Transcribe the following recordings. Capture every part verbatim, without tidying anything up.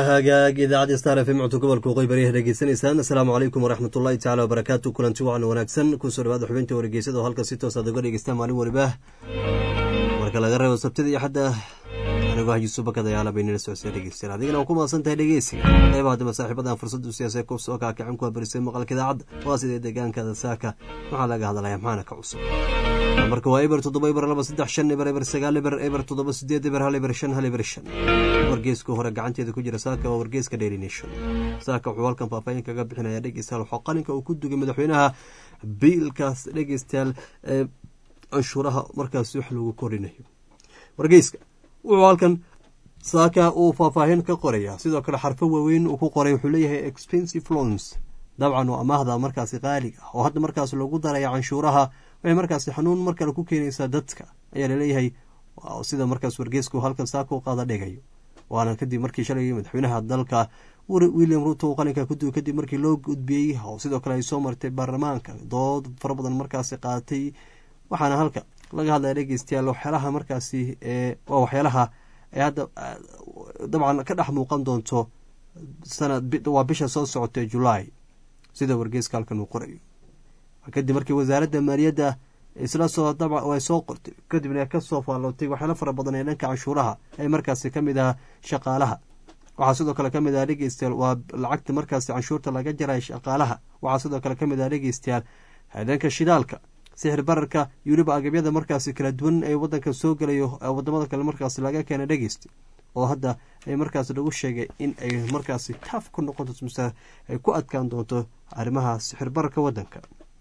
hagaag idaacadda star f m codka gobolka waqooyi bari dhegeysanaysaan assalaamu calaykum waraxmatullahi tacaala wabarakaatu kulanti wacan wanaagsan kusoo dhawaada xubinta wargeysada oo halka si toos aad uga dhegeystaan maalin waliba marka laga reebo sabtida iyo xadda anigu hajiso bakada yaala baynala socodsiya dhegeystaan adigana waa ku mahadsan tahay dhegeysiga qaybaha hadaba saaxiibadan fursaddu siyaasee kub soo kaakicin kuwa barisay maqalka idaacadda waa sidee deegaankaada saaka maxaa laga hadlaya maxaana ka cusub marka waa eber toddoba eber laba saddex shan eber eber sagaal eber eber toddoba sideed eber hal eber shan hal eber shan wargeeska hore gacanteeda ku jira saaka waa wargeeska Daily Nation saaka wuxuu halkan faahfaahin kaga bixinayaa dhegeystayaal waxaa qalinka uu ku dugay madaxweynaha biilkaas dhegeystayaal anshuuraha markaas wax lagu korinayo wargeeska wuxuu halkan saaka uu faahfaahin ka qorayaa sidoo kale xarfo waaweyn uu ku qoray wuxuu leeyahay expensive loans dabcan waa amaahda markaasi qaaliga oo hadda markaas lagu daraya canshuuraha waxay markaasi xanuun markale ku keenaysaa dadka ayaa laleeyahay sida markaas wargeesku halkan saaka u qaada dhigayo waana kadib markii shalay madaxweynaha dalka William Ruto qalinka ku duway kadib markii loo gudbiyey oo sidoo kale ay soo martay baarlamaanka dood fara badan markaasi qaatay waxaana halka laga hadlaya dhegeystayaal waxyaalaha markaasi ee waa waxyaalaha ee hadda dabcan ka dhex muuqan doonto sanad waa bisha soo socotay July sida wargeeska halkan uu qorayo kadib markii wasaaradda maaliyadda isla soo dabcan way soo qortay kadibna ka soo faalootay waxyaalo fara badan ee dhanka canshuuraha ay markaasi ka mid ah shaqaalaha waxaa sidoo kale ka mid ah dhegeystayaal waa lacagta markaasi canshuurta laga jaray shaqaalaha waxaa sidoo kale ka mid ah dhegeystayaal dhanka shidaalka sixir bararka iyo weliba agabyada markaasi kala duwan ee wadanka soo galayo wadamada kale markaasi laga keenay dhegeysta oo hadda ay markaasi lagu sheegay in ay markaasi taaf ku noqon doonto mise ay ku adkaan doonto arrimaha sixir bararka wadanka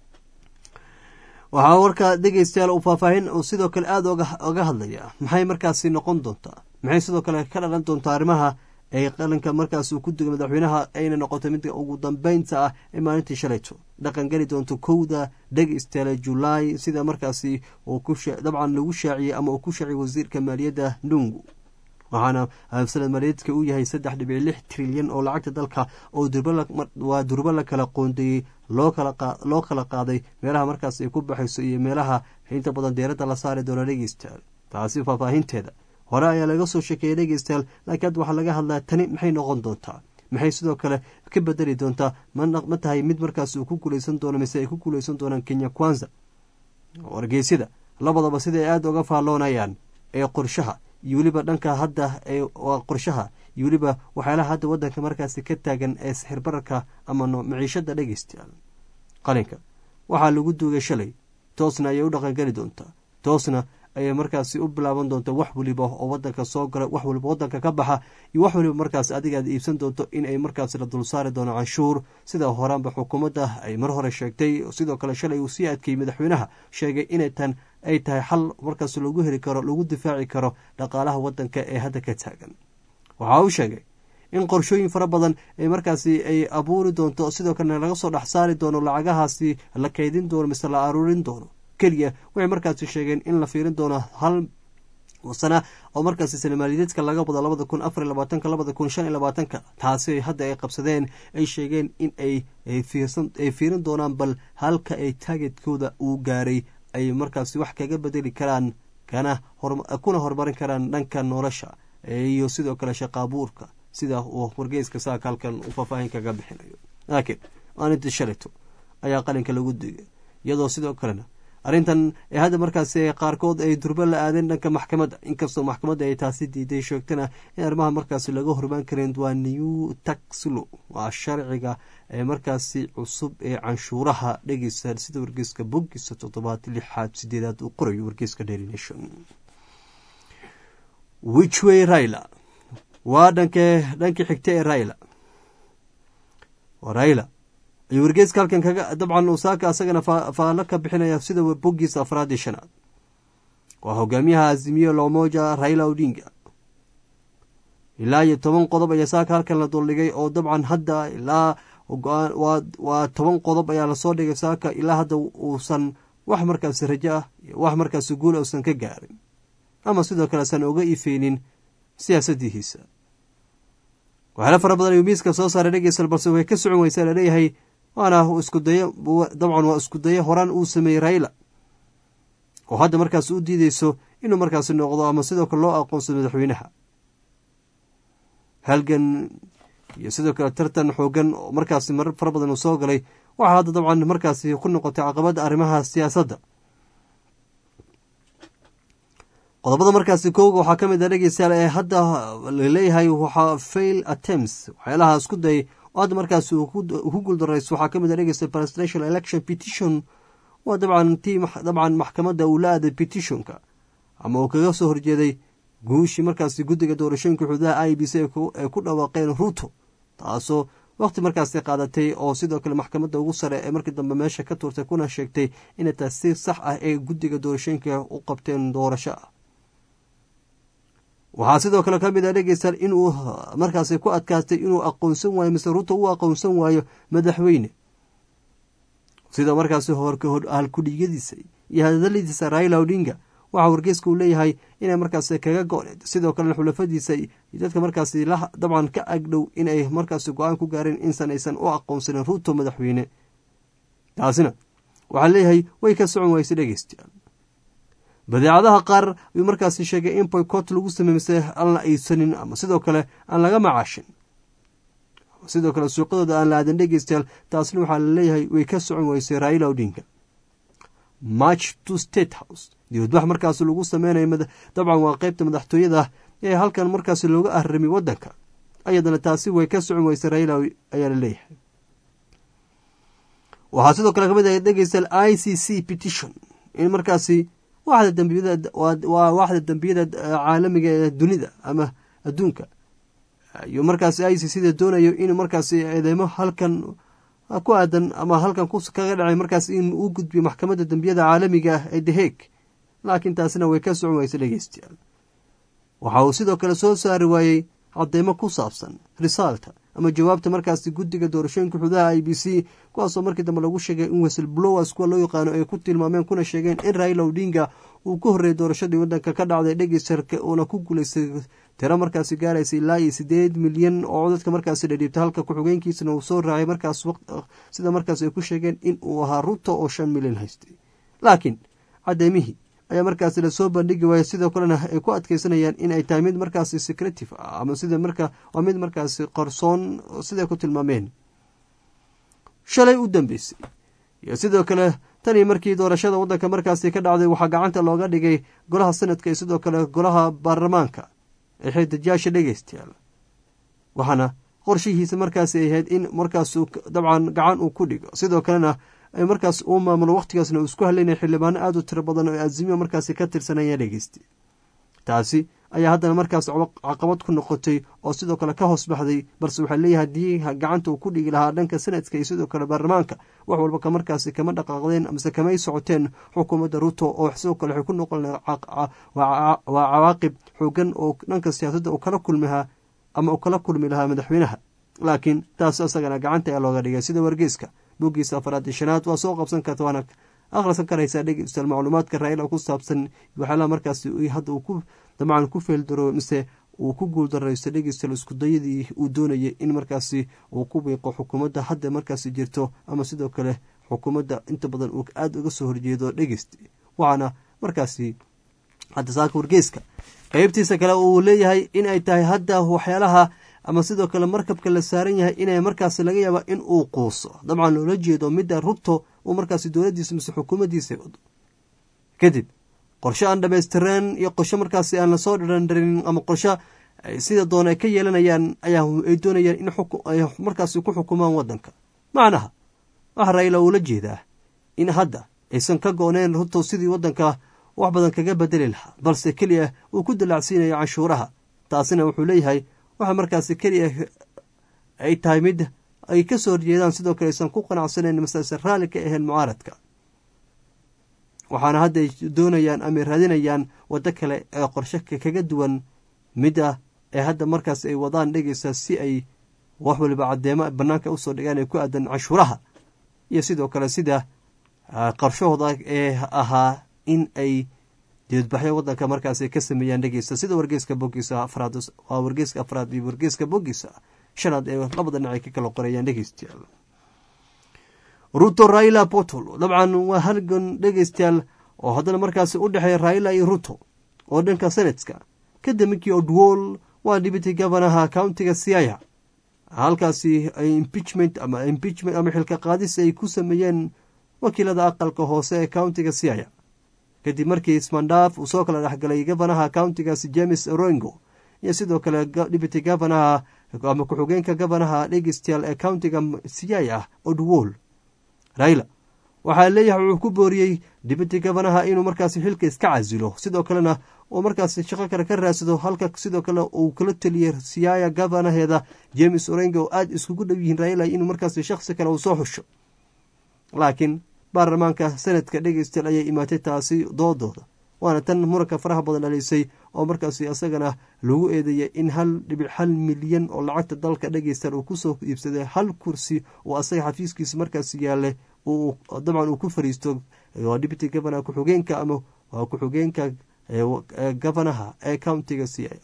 waxaa warka dhegeystayaal uu faahfaahin uu sidoo kale aada oga hadlaya maxay markaasi noqon doontaa maxay sidoo kale ka dhalan doontaa arrimaha ay qalinka markaas uu ku dugay madaxweynaha ayna noqotay mid ugu dambeynta ah ee maalintii shalayto dhaqan geli doonto kowda dhegeystayaal July sida markaasi uu ku dabcan lagu shaaciyay ama uu ku shaaciyay wasiirka maaliyadda Ndungu waxaana sanad maaliyadeedka uu yahay saddex dhibic lix trilyan oo lacagta dalka oo durba waa durba la kala qoondeeyay loo kala loo kala qaaday meelaha markaas ay ku baxayso iyo meelaha inta badan deeradda la saari doono dhegeystayaal taasi faahfaahinteeda hore ayaa laga soo sheekeeyay dhegeystayaal laakiin hadda waxaa laga hadlaa tani maxay noqon doontaa maxay sidoo kale ka bedeli doontaa ma tahay mid markaas uu ku guuleysan doono mise ay ku guuleysan doonaan Kenya Kwanza wargeysyada labadaba sida ay aada uga faalloonayaan ee qorshaha iyo weliba dhanka hadda ee qorshaha iyo weliba waxyaalaha hadda wadanka markaasi ka taagan ee sixir bararka ama maciishada dhegeystayaal qalinka waxaa lagu duugay shalay toosna ayay u dhaqangeli doontaa toosna ayay markaasi u bilaaban doonta wax waliba oo wadanka soo gala wax waliba wadanka ka baxa iyo wax waliba markaas adiga aad iibsan doonto in ay markaas la dul saari doono canshuur sida horaanba xukuumadda ay mar hore sheegtay sidoo kale shalay uu sii adkeeyey madaxweynaha sheegay inay tan ay tahay xal markaas lagu heli karo lagu difaaci karo dhaqaalaha wadanka ee hadda ka taagan waxa uu sheegay in qorshooyin fara badan ay markaasi ay abuuri doonto sidoo kalena laga soo dhex saari doono lacagahaasi la kaydin doono mise la aruurin doono keliya waxay markaasi sheegeen in la fiirin doono hal sana oo markaasi sana maaliyadeedka laga wada labada kun afar iyo labaatanka labada kun shan iyo labaatanka taasi hadda ay qabsadeen ay sheegeen in ay fiirsan ay fiirin doonaan bal halka ay taageedkooda uu gaaray ay markaasi wax kaga bedeli karaan kana kuna horumarin karaan dhanka nolosha iyo sidoo kale shaqaabuurka sida uu wargeyska saaka halkan uu faahfaahin kaga bixinayo laakiin maalintii shalayto ayaa qalinka lagu digay iyadoo sidoo kalena arrintan ee hadda markaasi qaarkood ay durba la aadeen dhanka maxkamadda inkastoo maxkamadda ay taasi diiday sheegtana in arrimaha markaasi laga hormaan karin waa new tax law waa sharciga ee markaasi cusub ee canshuuraha dhegeysta sida wargeyska boggiisa toddobaad lixaad sideedaad uu qorayo wargeyska Daily Nation which way Raila waa dhankee dhankii xigta ee Raila waa Raila iyo wargeyska halkan kaga dabcan uu saaka asagana faalo ka bixinaya sida boggiisa afraad iyo shanaad waa hogaamiyaha Azimio la Umoja Raila Odinga ilaa iyo toban qodob ayaa saaka halkan la duldhigay oo dabcan hadda ilaa waa waa toban qodob ayaa lasoo dhigay saaka ilaa hadda uusan wax markaasi rajo ah iyo wax markaasi guul uusan ka gaarin ama sidoo kale san uga ifeenin siyaasadihiisa waxyaalo fara badan ayuu miiska soo saaray dhegeystayaal balse way ka socon weysaa laleeyahay waana isku dayo dabcan waa isku dayo horaan uu sameeyey Raila oo hadda markaas u diideyso inuu markaasi noqdo ama sidoo kale loo aqoonsado madaxweynaha halgan iyo sidoo kale tartan xoogan oo markaasi marar fara badan uu soo galay waxaa hadda dabcan markaasi ku noqotay caqabada arrimaha siyaasadda. qodobada markaasi kooga waxaa ka mid ah dhegeystayaal ee hadda laleeyahay waxaa fail attempts waxyaalaha isku day oo hadda markaasi uu ku guuldarayso waxaa ka mid ah dhegeysta presidential election petition waa dabcan tii dabcan maxkamadda uu la aaday petitionka ama uu kaga soo horjeeday guushii markaasi guddiga doorashooyinka xuduudaha i b c ay ku dhawaaqeen ruto taasoo waqti markaasi qaadatay oo sidoo kale maxkamadda ugu sare ee markii dambe meesha ka tuurtay kuna sheegtay inay tahay si sax ah ee guddiga doorashooyinka u qabteen doorasho ah. waxaa sidoo kale ka mid ah dhegeystayaal inuu markaasi ku adkaastay inuu aqoonsan waayo mise ruto uu aqoonsan waayo madaxweyne sida markaasi halkudhigadiisa iyo hadaladiisa Raila Odinga waxaa wargeyska uu leeyahay inay markaasi kaga go-need sidoo kalena xulafadiisa iyo dadka markaasi dabcan ka agdhow inay markaasi go-aan ku gaareen insan aysan u aqoonsanin ruto madaxweyne. taasina waxaa leeyahay way ka socon wayse dhegeystayaal. badeecadaha qaar ayuu markaasi sheegay in boycott lagu sameeyay aan la iibsanin ama sidoo kale aan laga macaashin sidoo kale suuqadooda aan la aadan dhegeystayaal. taasna waxaa la leeyahay way ka socon wayse Raila Odinga. march to state house dibadbax markaas lagu sameynayo dabcan waa qaybta madaxtooyada ee halkan markaas looga arrimay wadanka ayadana taasi way ka socon wayse Raila ayaa la leeyahay. waxaa sidoo kale kamid ah dhegeystayaal I C C petition in markaasi waaxda dambiyada waa waaxda dambiyada caalamiga ee dunida ama adduunka iyo markaasi I C C da doonayo in markaasi eedeymo halkan ku aadan ama halkan kaga dhacay markaas in uu gudbiyo maxkamadda dambiyada caalamiga ah ee The Hague laakiin taasina way ka socon wayse dhegeystayaal. waxa uu sidoo kale soo saari waayey cadeymo ku saabsan risaalta ama jawaabta markaasi guddiga doorashooyinka xuduudaha I B C kuwaasoo markii dambe lagu sheegay in whistleblowers kuwa loo yaqaano ay ku tilmaameen kuna sheegeen in Raila Odinga uu ku horreeyay doorashadii waddanka ka dhacday dhegeystayaal uuna ku guulaystay tiro markaasi gaaraysay ilaa iyo sideed milyan oo dadka markaasi dhadhiibtay halka ku-xigeenkiisana uu soo raacay markaas sida markaas ay ku sheegeen in uu ahaa ruto oo shan milyan haystay. laakiin cadeymihii ayaa markaasi lasoo bandhigi waayay sidoo kalena ay ku adkeysanayaan in ay tahay mid markaasi secretive ah ama sida marka waa mid markaasi qarsoon siday ku tilmaameen. shalay u dambeysay iyo sidoo kale tani markii doorashada waddanka markaasi ka dhacday waxaa gacanta looga dhigay golaha sanadka iyo sidoo kale golaha baarlamaanka ee xildhibaanyaasha dhegeystayaal waxaana qorshihiisa markaasi ay ahayd in markaas dabcan gacan uu ku dhigo sidoo kalena ay markaas uu maamulo waqtigaasna uu isku haleynaya xildhibaano aada u tiro badan oo azimiya markaasi ka tirsanaya dhegeysta. taasi ayaa haddana markaas caqabad ku noqotay oo sidoo kale ka hoos baxday balse waxaa leeyahay haddii gacanta uu ku dhigi lahaa dhanka sanadka iyo sidoo kale baarlamaanka wax walba ka markaasi kama dhaqaaqdeen amase kamay socoteen xukuumadda ruto oo sidoo kale waxay ku noqon waa cawaaqib xoogan oo dhanka siyaasadda uu kala kulmihaa ama uu kala kulmi lahaa madaxweynaha. laakiin taas isagana gacanta ayaa looga dhigay sida wargeyska boggiisa afaraad shanaad waa soo qabsan karta waana akhrisan karaysaa dhegeystayaal macluumaadka Raila ku saabsan waxyaalaha markaasi hadda uu ku dabcan ku feeldaro mise uu ku guuldaraysto dhegeystayaal isku dayadii uu doonayay in markaasi uu ku biiqo xukuumadda hadda markaasi jirto ama sidoo kale xukuumadda inta badan uu aada uga soo horjeedo dhegeysta. waxaana markaasi hadda saaka wargeyska qaybtiisa kale uu leeyahay in ay tahay hadda waxyaalaha ama sidoo kale markabka la saaran yahay inay markaasi laga yaaba in uu quuso dabcan loola jeedo midda ruto uu markaasi dowladdiisa mise xukuumaddiisa wado kadib qorshe aan dhamaystireen iyo qorshe markaasi aan lasoo dharandharin ama qorshe sida doona ay ka yeelanayaan ayaa ay doonayaan in ay markaasi ku xukumaan waddanka. macnaha waxa Raila ula jeedaa in hadda aysan ka go-neen ruto sidii waddanka wax badan kaga bedeli lahaa balse keliya uu ku dalaacsiinayo canshuuraha. taasina wuxuu leeyahay waxa markaasi keliya ay tahay mid ay ka soo horjeedaan sidoo kale aysan ku qanacsaneyn masase raalli ka ahayn mucaaradka. waxaana hadda ay doonayaan ama raadinayaan waddo kale ee qorshe kaga duwan midda ee hadda markaas ay wadaan dhegeysa si ay wax waliba caddeemo bannaanka usoo dhigaan ay ku aadan canshuuraha iyo sidoo kale sida qorshahooda ee ahaa in ay dibadbaxyo waddanka markaasi ka sameeyaan dhegeysta sida wargeyska boggiisa afraad waa wargeyska afraad iyo wargeyska boggiisa shanaad ee labada dhinac ay ka kala qorayaan dhegeystayaal. ruto Raila portal dabcan waa halgan dhegeystayaal oo haddana markaasi u dhexeeya Raila iyo ruto oo dhanka sanadka kadib markii Odwol waa deputy governaha countiga Siaya halkaasi ay impeachment ama impeachment ama xilka qaadis ay ku sameeyeen wakiilada aqalka hoose ee countiga Siaya kadib markii ismaandhaaf uu soo kala dhexgalay gabanaha countigaasi James Orengo iyo sidoo kale deputy governor ama ku-xigeenka gabanaha dhegeystayaal ee countiga Siaya Odwol Raila waxaa leeyahay wuxuu ku booriyey deputy governaha inuu markaasi xilka iska casilo sidoo kalena uu markaasi shaqo kale ka raadsado halka sidoo kale uu kala taliyay Siaya governaheeda James Orengo oo aad iskugu dhow yihiin Raila inuu markaasi shakhsi kale uu soo xusho laakiin baarlamaanka sanadka dhegeystayaal ayay imaatay taasi doodooda waana tan muranka faraha badan dhalisay oo markaasi asagana lagu eedeeyay in hal dhibic hal milyan oo lacagta dalka dhegeystayaal uu kusoo iibsaday hal kursi oo asaga xafiiskiisa markaasi yaale uu dabcan uu ku fariisto deputy governor ku-xigeenka ama waa ku-xigeenka governaha ee countiga Siaya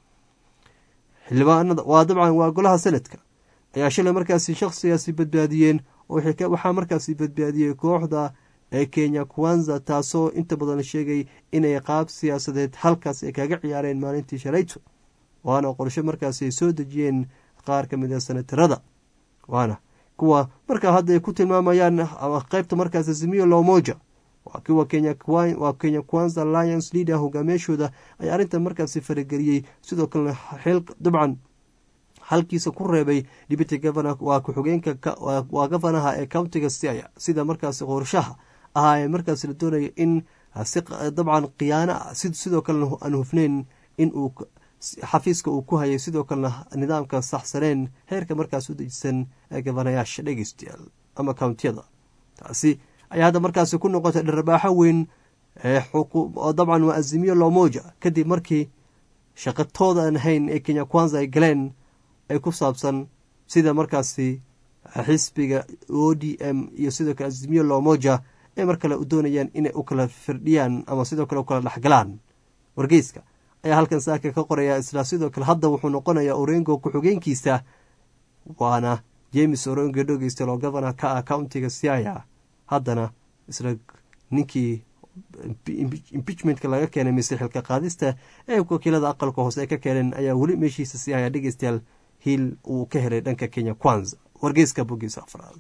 xildhibaanada waa dabcan waa golaha sanadka ayaa shalay markaasi shakhsigaasi badbaadiyeen oo waxaa markaasi badbaadiyey kooxda ee Kenya Kwanza taasoo inta badan sheegay inay qaab siyaasadeed halkaas ay kaga ciyaareen maalintii shalayto waana qorshe markaasi ay soo dejiyeen qaar ka mid ah senatarada waana kuwa markaa hadda ay ku tilmaamayaan qaybta markaasi Azimio la Umoja waa kuwa Kenya Kwanza waa Kenya Kwanza Alliance leader hogaamiyashooda ay arrintan markaasi farageliyey sidoo kale xil dabcan halkiisa ku reebay deputy governor waa ku-xigeenka waa governaha ee countiga Siaya sida markaasi qorshaha ahaa ee markaasi la doonaya in si dabcan khiyaana sidoo kale aan hufnayn in uu xafiiska uu ku hayay sidoo kalena nidaamka saxsaneen heerka markaas u dejisan ee governayaasha dhegeystayaal ama countiyada taasi ayaa hadda markaasi ku noqotay dharbaaxo weyn ee xuquuq dabcan waa Azimio la Umoja kadib markii shaqatooda aan ahayn ee Kenya Kwanza ay galeen ay ku saabsan sida markaasi xisbiga O D M iyo sidoo kale Azimio la Umoja ay mar kale u doonayaan inay u kala firdhiyaan ama sidoo kale u kala dhexgalaan wargeyska ayaa halkan saaka ka qoraya isla sidoo kale hadda wuxuu noqonayaa Orengo ku-xigeenkiisa waana James Orengo dhegeystayaal oo governor ka ah countiga Siaya haddana isla ninkii impeachmentka laga keenay mise xilka qaadista ee wakiilada aqalka hoose ay ka keeneen ayaa weli meeshiisa Siaya dhegeystayaal hil uu ka helay dhanka Kenya Kwanza wargeyska bogiisa afraad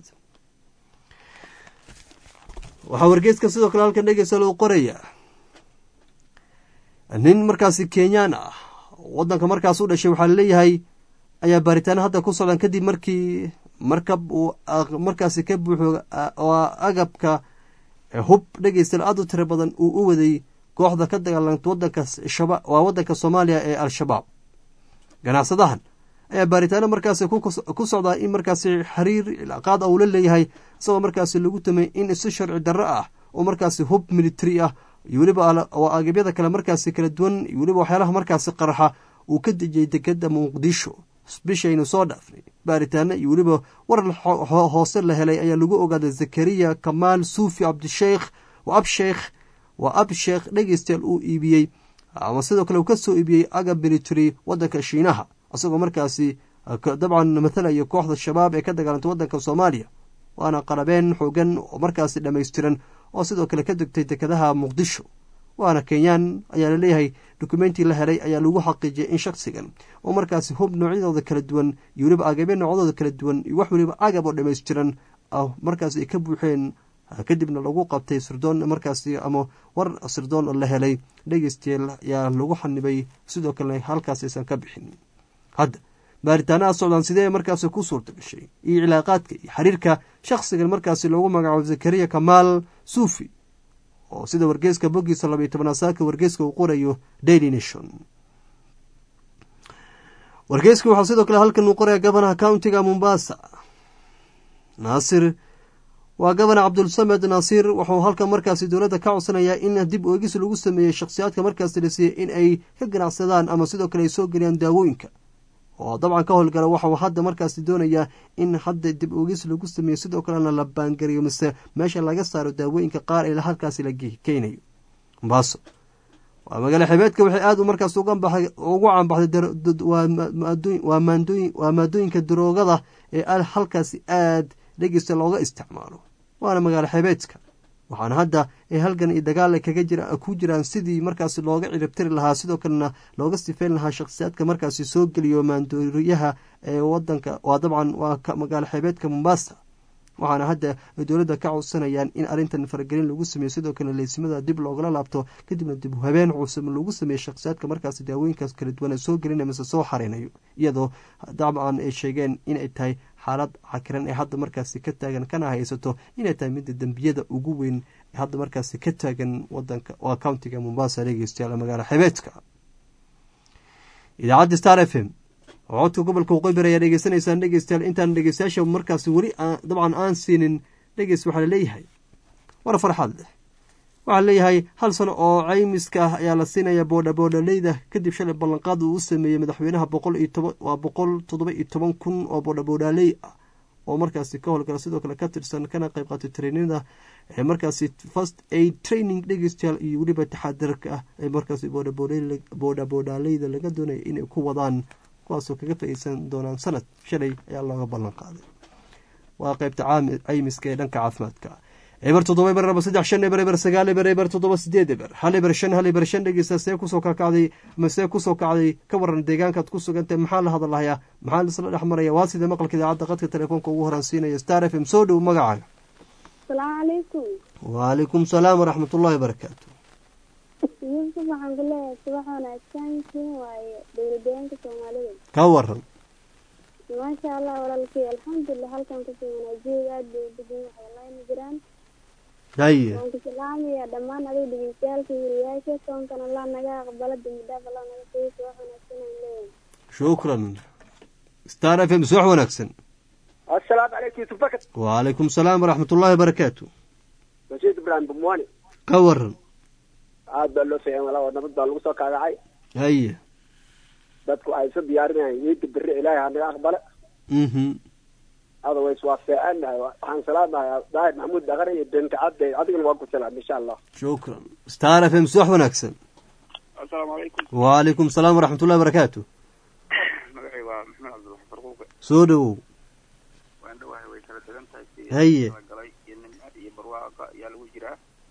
waxaa wargeyska sidoo kale halkan dhegeystayaal uu qoraya nin markaasi Kenyaan ah wadanka markaas u dhashay waxaa leeyahay ayaa baaritaan hadda ku socdaan kadib markii markab uu markaasi ka buuxo oo agabka hub dhegeystayaal aad u tiro badan uu u waday kooxda ka dagaalanta wadanka shabaab waa wadanka Soomaaliya ee al-shabaab ganacsadahan ayaa baaritaano markaasi ku socdaa in markaasi xiriir qaad uu la leeyahay isagoo markaasi lagu tamay in si sharci darro ah oo markaasi hub military ah iyo weliba oo agabyada kale markaasi kala duwan iyo weliba waxyaalaha markaasi qarxa uu ka dejiyay dekada Muqdisho bishaynu soo dhaafnay baaritaano iyo weliba war hoose la helay ayaa lagu ogaaday Zakaria Kamal Sufi Abdisheekh wa Absheekh wa Absheekh dhegeystayaal uu iibiyey ama sidoo kale uu ka soo iibiyey agab military wadanka Shiinaha asagoo markaasi dabcan matalayo kooxda shabaab ee ka dagaalantay wadanka Soomaaliya waana qarabeen xoogan oo markaasi dhameystiran oo sidoo kale ka degtay dekadaha Muqdisho waana Kenyaan ayaa la leeyahay dokumenti la helay ayaa lagu xaqiijiyay in shakhsigan oo markaasi hub noocyadooda kala duwan iyo weliba agabyo noocyadooda kala duwan iyo wax weliba agab oo dhameystiran markaasi ay ka buuxeen kadibna lagu qabtay sirdoon markaasi ama war sirdoon oo la helay dhegeystayaal ayaa lagu xanibay sidoo kale halkaas aysan ka bixin hadda baaritaanaha socdaan sidee markaasi ku suurta gashay iyo cilaaqaadka iyo xiriirka shakhsigan markaasi loogu magacaabo Zakaria Kamal Sufi oo sida wargeyska bogiisa laba iyo toban saaka wargeyska uu qorayo Daily Nation wargeyska waxa sidoo kale halkan uu qorayaa gabanaha countiga Mombasa Nasir waa gabana Abdul Samad Nasir wuxuu halkan markaasi dowladda ka codsanayaa in dib u eegis lagu sameeyo shakhsiyaadka markaasi dhisay in ay ka ganacsadaan ama sidoo kale ay soo galiyaan daawooyinka oo dabcan ka howlgala waxa uu hadda markaasi doonayaa in hadda dib uugis lagu sameeyo sidoo kalena la baangariyo mise meesha laga saaro daawooyinka qaar ee halkaasi la keenayo Mombasa waa magaalo xebeedka waxay aad u markaas uga baxay ugu caanbaxday waa maandooyin waa maadooyinka daroogada ee halkaasi aad dhegeysta looga isticmaalo waana magaalo xebeedka waxaana hadda ay halgan iyo dagaal kaga jira ku jiraan sidii markaasi looga ciribtiri lahaa sidoo kalena looga sifeyn lahaa shakhsiyaadka markaasi soo geliyo maandooriyaha ee wadanka waa dabcan waa magaalo xeebeedka Mombasa waxaana hadda dowladda ka codsanayaan in arrintan faragelin lagu sameeyo sidoo kale leysimada dib loogala laabto kadibna dib u habeen cusub lagu sameeyo shakhsiyaadka markaasi daawooyinkaas kala duwan soo gelinaya mise soo xareynayo iyadoo dabcan ay sheegeen inay tahay xaalad cakiran ee hadda markaasi ka taagan kana haysato inay tahay midda dembiyada ugu weyn ee hadda markaasi ka taagan wadanka waa countiga Mombasa dhegeystayaal magaalo xeebeedka idaacadda Star F M codka gobolka Waqooyi ayaa dhegeysanaysaan dhegeystayaal intaan dhegeystayaasha markaasi wali dabcan aan siinin dhegeys waxa la leeyahay war farxad leh waxa la leeyahay hal sano oo caymiska ah ayaa la siinaya booda boodaleyda kadib shalay ballanqaad uu sameeyay madaxweynaha boqol iyo toban waa boqol toddoba iyo toban kun oo booda boodaley ah oo markaasi ka howlgala sidoo kale ka tirsan kana qayb qaatay traininada ee markaasi first aid training dhegeystayaal iyo weliba taxadarka ah ee markaasi booda booda boodaleyda laga doonaya inay ku wadaan kuwaasoo kaga faa'iideysan doonaan sanad shalay ayaa looga ballan qaaday waa qaybta caymiska ee dhanka caafimaadka eber toddoba eber laba saddex shan eber eber sagaal eber eber toddoba sideed eber hal eber shan hal eber shan dhegeysta see kusoo kakacday masee kusoo kacday ka waran deegaankaad ku sugantahay maxaa la hadalahayaa maxaa laisla dhex maraya waa sida maqalka idaacadda qadka telefoonka ugu horansiinaya Star F M soo dhow magacaaga asalaamu calaykum waalaykum salaam waraxmatullaahi wabarakaatu Yusuf waxaan ku leeyahay subax wanaagsan waaye dowladdeegaanka Soomaalida ka waran maasha Allah walaalkay alxamdulillah halkan ku sugnaajiga aad bay degan waxay laan jiraan haye waan ku salaamayaa dhammaan adiga dhegeystayaasha wariyaasha soonkan Allah naga aqbalo dambidhaaf Allah naga siiyo subax wanaagsan aan leeyahay shukran Star F M subax wanaagsan assalaamu calaykum Yusuf Bakat waalaykum salaam waraxmatullaahi wabarakaatu Rashid Ibrahim Bumwani ka waran aad baa loo fiican walaal nabad baa lagu soo kaagacay haye dadku ay soo diyaarinayaan yeedda bari ilaahay ha naga aqbalo mhm hada way soo fiicanahay waxaan salaamayaa Daahir Maxamuud Dhaqare iyo Binta Cabdi adiguna waa ku salaam insha Allah shukran Star F M subax wanaagsan assalaamu calaykum waalaykum salaam waraxmatullaahi wabarakaatu magacay waa Maxamed Cabdi Farquuq soo dhow waan dhawahay way kala tagan tahay haye galay in iyo barwaaqa ayaa lagu jiraa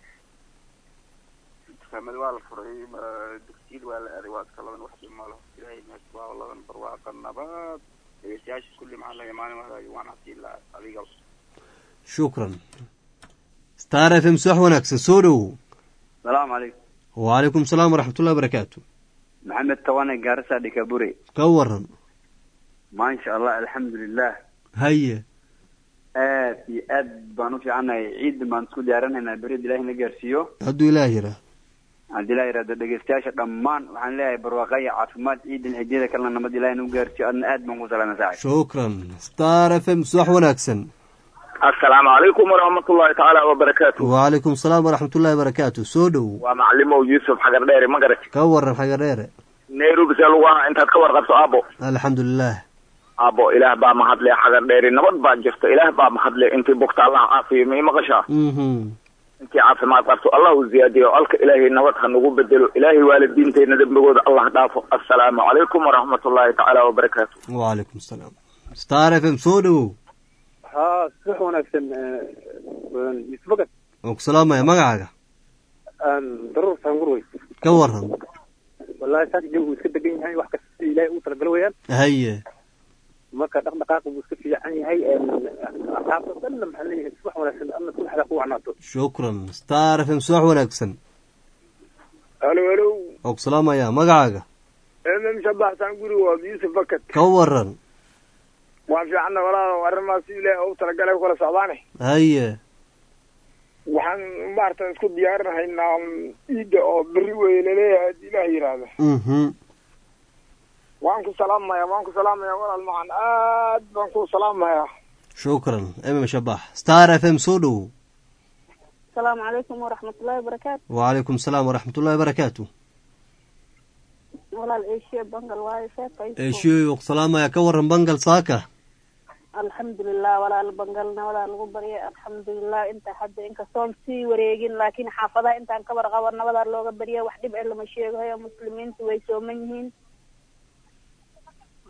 kamid waa la furay dugsiil waa la aaday waa kalaban wax jimalo ilaahay ma waa laban barwaaqa nabad dhegeystayaasha kulli maxaa laga maalin wadaagay waan hadii adiga shukran Star F M subax wanaagsan soo dhow salaamu calaykum waalaykum salaam waraxmatullaahi wabarakaatu maxamed tawane gaarisa dhikabure ka waran maasha Allah alxamdulillah haye aad iyo aad baan u fiicanahay ciid baan isku diyaarinaynaa berid ilaahay na gaarsiiyo hadduu ilaahay yiraahdo haddii ilaahay yiraahdo dhegeystayaasha dhammaan waxaan leeyahay barwaaqo iyo caafimaad ciidan xijiyada kalena nabad ilaahay nagu gaarsiiyo adna aad baan ku salaamay saaxiib shukran Star F M subax wanaagsan assalaamu calaykum waraxmatullaahi tacaala wabarakaatu waalaykum salaam waraxmatullaahi wabarakaatu soo dhow waa macalimow Yusuf xagar dheere ma garat ka waran xagar dheere Nairobi see lagu ahaa intaad ka warqabto aabo alxamdulillah abo ilaah baa mahadle xagar dheere nabad baa jirta ilaah baa mahadle intii bogta Allah caafiyo ma maqashaa mhm intii caafimaad qabto Allah u ziyaadiyo alka ilaahay nabad ha nagu bedelo ilaahay waalidiinteena dambigooda Allah dhaafo assalaamu calaykum waraxmatullaahi tacaala wabarakaatu waalaykum salaam Star F M soo dhow ha subax wanaagsan Yusuf Bakat oo ku salaamaya magacaaga aan daruur sangurway ka waran wallahi saak jawu iska degan yahay wax kasta ilaahay uu talagal weeyaan haye marka dhaqdhaqaaq uu iska fiican yahay asxaabta dhan maxaa leeyahay subax wanaagsan ama subaxda ku wacnaato shukran Star F M subax wanaagsan halo halo oo ku salaamaya magacaaga emem shabax sanguri waa Yusuf Bakat ka waran waa fiican walaal arrimahaas ilaahay uu talagalay kula socdaane haye waxaan maartan isku diyaarinaynaa ciida oo bari weynaleeyahay ilaahay yiraahdo mhm waan ku salaamayaa waan ku salaamayaa walaal macaan aad baan ku salaamayaa shukran emem shabax Star F M soo dhow asalaamu calaykum waraxmatullaahi wabarakaatu waalaykum salaam waraxmatullaahi wabarakaatu walaal eeshiya bangal waaye sheekay eeshiya oo salaamaya ka waran bangal saaka alxamdulillah walaal bangalna walaal lagu baryay alxamdulillah inta hadda inkastoon sii wareegin laakiin xaafadaha intaan ka warqabo nabadaa looga baryay wax dhib ee lama sheegayo muslimiintu way sooman yihiin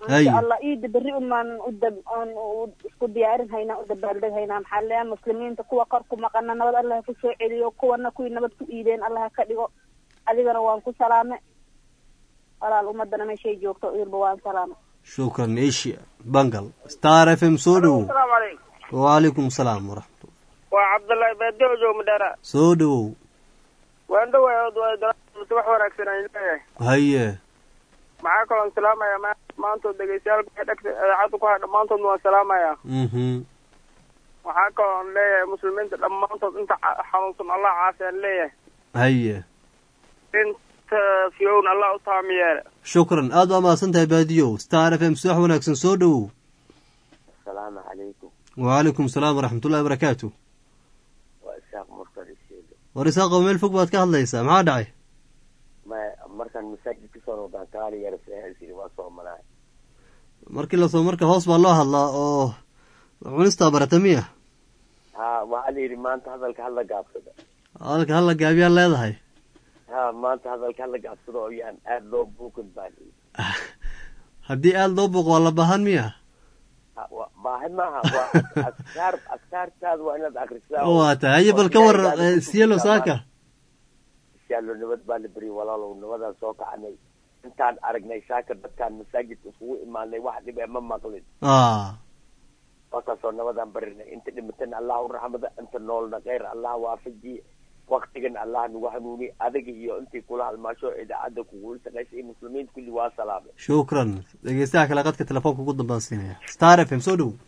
insha allah iida berri umaan udab aan isku diyaarin haynaa u dabaaldeg haynaa maxaa leeyahay muslimiinta kuwa kor ku maqana nabad allah ku soo celiyo kuwana kuwii nabad ku iideen allah ka dhigo adigana waan ku salaame walaal ummadana meeshay joogto irba waan salaame shukran asia bangal star f m soo dhowow السلام عليكم وعليكم السلام ورحمة الله وعبد الله بادو جو مدارا soo dhowow وعنده وعد وعد wax wanaagsan ay leeyahay haye maxaa kaloo salaamaya ma maanta dhageystayaal ku dhagta idaacadu ku dhamaantood waan salaamaya mhm waxaa kaloo leeyahay muslimiinta dhamaantood inta xanuunsan Allah caafiya leeyahay haye inta fiyoon Allah u taamiyeera shukran aad waa mahadsantahay baadiyow star f m subax wanaagsan soo dhowow السلام عليكم وعليكم السلام ورحمة الله وبركاته وإساق مركز الشيء ورساقة meel fog baad ka hadlaysaa maxaa dhacay ما مركز مساجد كسر وبان كاري يعرف هذه واسو ملاي markii lasoo marka hoos baa loo hadlaa oo cunistaa barata miya ها وعلي ما أنت هذا الكهلا قابسده hadalka hala gaabiyaan leedahay ها ما أنت هذا الكهلا قابسده يعني أدلو بوكن بالي haddii aada loo boqo waa la baahan miya baahi maaha waa askar askartaada waa inaad akrisaa waa tahay haye bal ka war sielo saaka sielo nabad baa la beri walaalow nabadaan soo kacanay intaan aragnay saaka dadkaan masaajidka isugu imaanay wax dhib ee ma maqlin wakaasoo nabadaan barinay inta dhimatana allah u raxmada inta noolna kheyr allah waafajiye waktigan allah nagu hanuuni adiga iyo intii kula halmaasho idaacadda kugula shaqaysa iyo muslimiinta kulli waa salaamay shukran dhegeystaha kale qadka telefoonka ugu dambaan siinaya star f m soo dhow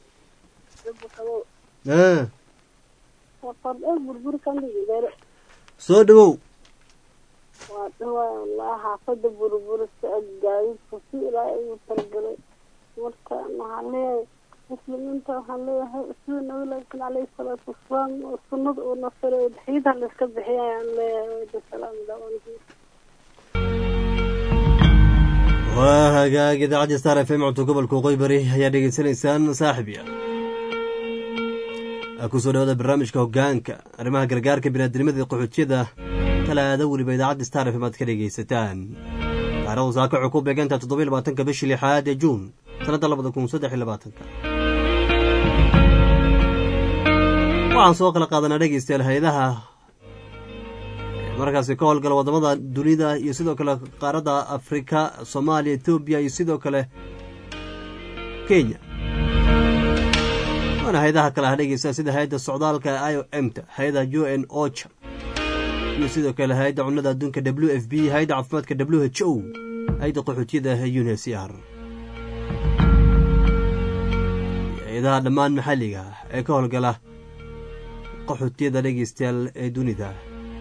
soo dhowow waa dhawaa wallah xaafada burburista gaadiidka si ilaahay ugu talagalay marka waxaan leeyahay muslimiinta waxaan leeyahay sida nabi laakiin calayhi salaatu wasalaam oo sunnada uu nafaray oo daxiidan la iska bixiyay ayaan leeyahay wada salaam daawankiisa waa hagaag idaacadda star f m cunto gobolka waqooyi bari ayaa dhegeysanaysaan saaxiibya kusoo dhawaada barnaamijka hogaanka arrimaha gargaarka biniaadamnimada ee qaxootiyada talaada weliba idaacadda star f m aad ka dhegeysataan taariikhdu saaka waxay ku beegantaha toddoba iyo labaatanka bishii lixaad ee juun sanadda labada kun saddex iyo labaatanka waxaan soo kala qaadanaa dhegeystayaal hay-adaha markaasi ka howlgala wadamada dunida iyo sidoo kale qaaradda afrika soomaaliya etoobiya iyo sidoo kale kenya waana hay-adaha kale ah dhegeysta sida hay-adda socdaalka i o m ta hay-ada u n ocha iyo sidoo kale hay-adda cunnada adduunka w f b hay-adda caafimaadka w h o hay-adda qaxootiyada u n h c r hay-adaha dhammaan maxalliga ee ka howlgala qaxootiyada dhegeystayaal ee dunida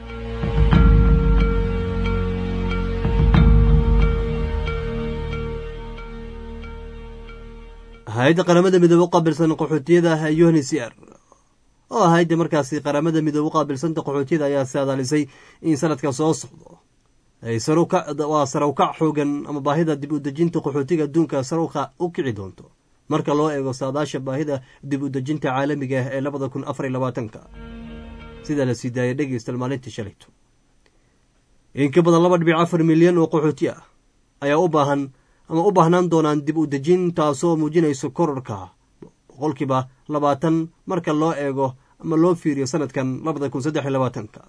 hay-adda qaramada midoobe u qaabilsan qaxootiyada u n h c r oo hay-adda markaasi qaramada midoobe u qaabilsanta qaxootiyada ayaa saadaalisay in sanadka soo socdo ay waa sare ukac xoogan ama baahida dib u dejinta qaxootiga adduunka sare u kici doonto marka loo eego saadaasha baahida dib u dejinta caalamiga ah ee labada kun afar iyo labaatanka sida la sii daayay dhegeystal maalintii shalayto in ka badan laba dhibic afar milyan oo qaxooti ah ayaa u baahan ama u baahnaan doonaan dib u dejin taasoo muujinayso kororka boqolkiiba labaatan marka loo eego ama loo fiiriyo sanadkan labada kun saddex iyo labaatanka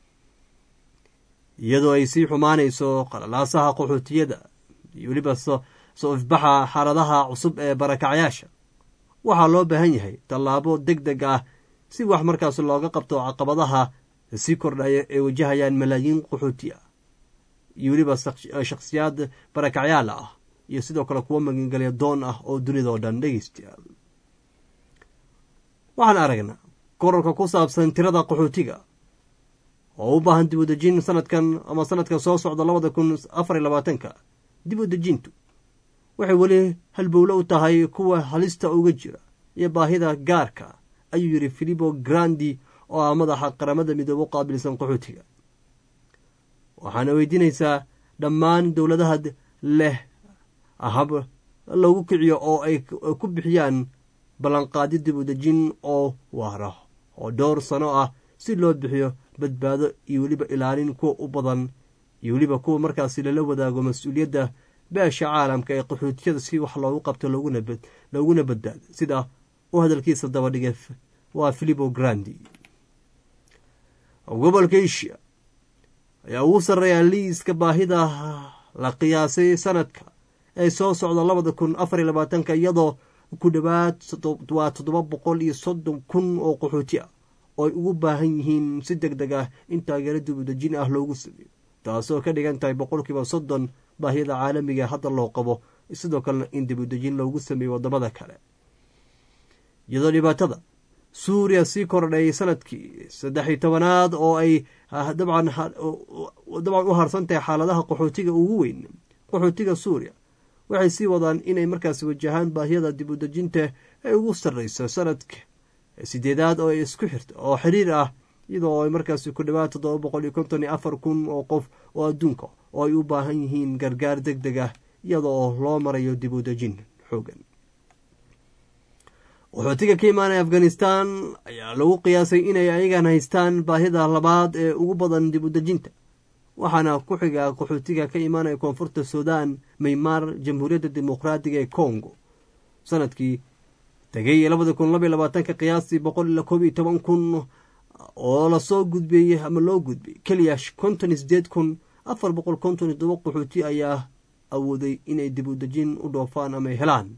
iyadoo ay sii xumaanayso qalalaasaha qaxootiyada iyo weliba soo ifbaxa xaaladaha cusub ee barakacyaasha waxaa loo baahan yahay tallaabo deg deg ah si wax markaas looga qabto caqabadaha sii kordhaya ee wajahayaan malaayiin qaxooti ah iyo weliba shakhsiyaad barakacyaal ah iyo sidoo kale kuwo magangelya doon ah oo dunida oo dhan dhegeystayaal waxaan aragnaa korarka ku saabsan tirada qaxootiga oo u baahan dib u dejin sanadkan ama sanadkan soo socda labada kun afar iyo labaatanka dib u dejintu waxay weli halbowlo u tahay kuwa halista uga jira iyo baahida gaarka ayuu yidhi filipo grandi oo ah madaxa qaramada midoobe u qaabilsan qaxootiga waxaana weydiinaysaa dhammaan dowladaha leh hab lagu kiciyo oo ay ku bixiyaan ballanqaadi dib u dejin oo waara oo dhowr sano ah si loo bixiyo badbaado iyo weliba ilaalin kuwa u badan iyo weliba kuwa markaasi lala wadaago mas-uuliyadda beesha caalamka ee qaxootiyada si wax loogu qabto looguna badbaado sida u hadalkiisa dabadhigay waa Filippo Grandi. gobolka Asia ayaa ugu sarreeya liiska baahida la qiyaasay sanadka ee soo socda labada kun afar iyo labaatanka iyadoo ku dhawaad waa toddoba boqol iyo soddon kun oo qaxooti ah oo ay ugu baahan yihiin si deg deg ah in taageero dibudejin ah loogu sameeyo, taasoo ka dhigan tahay boqolkiiba soddon baahida caalamiga hadda loo qabo, sidoo kalena in dibudejin loogu sameeyo wadamada kale. iyadoo dhibaatada suuriya sii kordhay sanadkii saddex iyo tobanaad oo ay dabcan u harsan tahay xaaladaha qaxootiga ugu weyn, qaxootiga suuriya waxay sii wadaan inay markaasi wajahaan baahiyada dibudejinta ee ugu sarreysa sanadka sideedaad oo ay isku xirta oo xiriir ah, iyadoo ay markaasi ku dhawaad toddoba boqol iyo konton iyo afar kun oo qof oo adduunka oo ay u baahan yihiin gargaar deg deg ah iyadoo loo marayo dibudejin xoogan. qaxootiga ka imaanaya afghanistan ayaa lagu qiyaasay inay ayagan haystaan baahida labaad ee ugu badan dibudejinta, waxaana ku xiga qaxootiga ka imaanaya koonfurta sudan, maymar, jamhuuriyadda dimuqraadiga ee congo. sanadkii tegay labada kun laba iyo labaatanka qiyaastii boqol iyo koob iyo toban kun oo lasoo gudbeeyey ama loo gudbay keliya konton iyo sideed kun afar boqol konton iyo todoba qaxooti ayaa awooday inay dibudejin u dhoofaan ama helaan.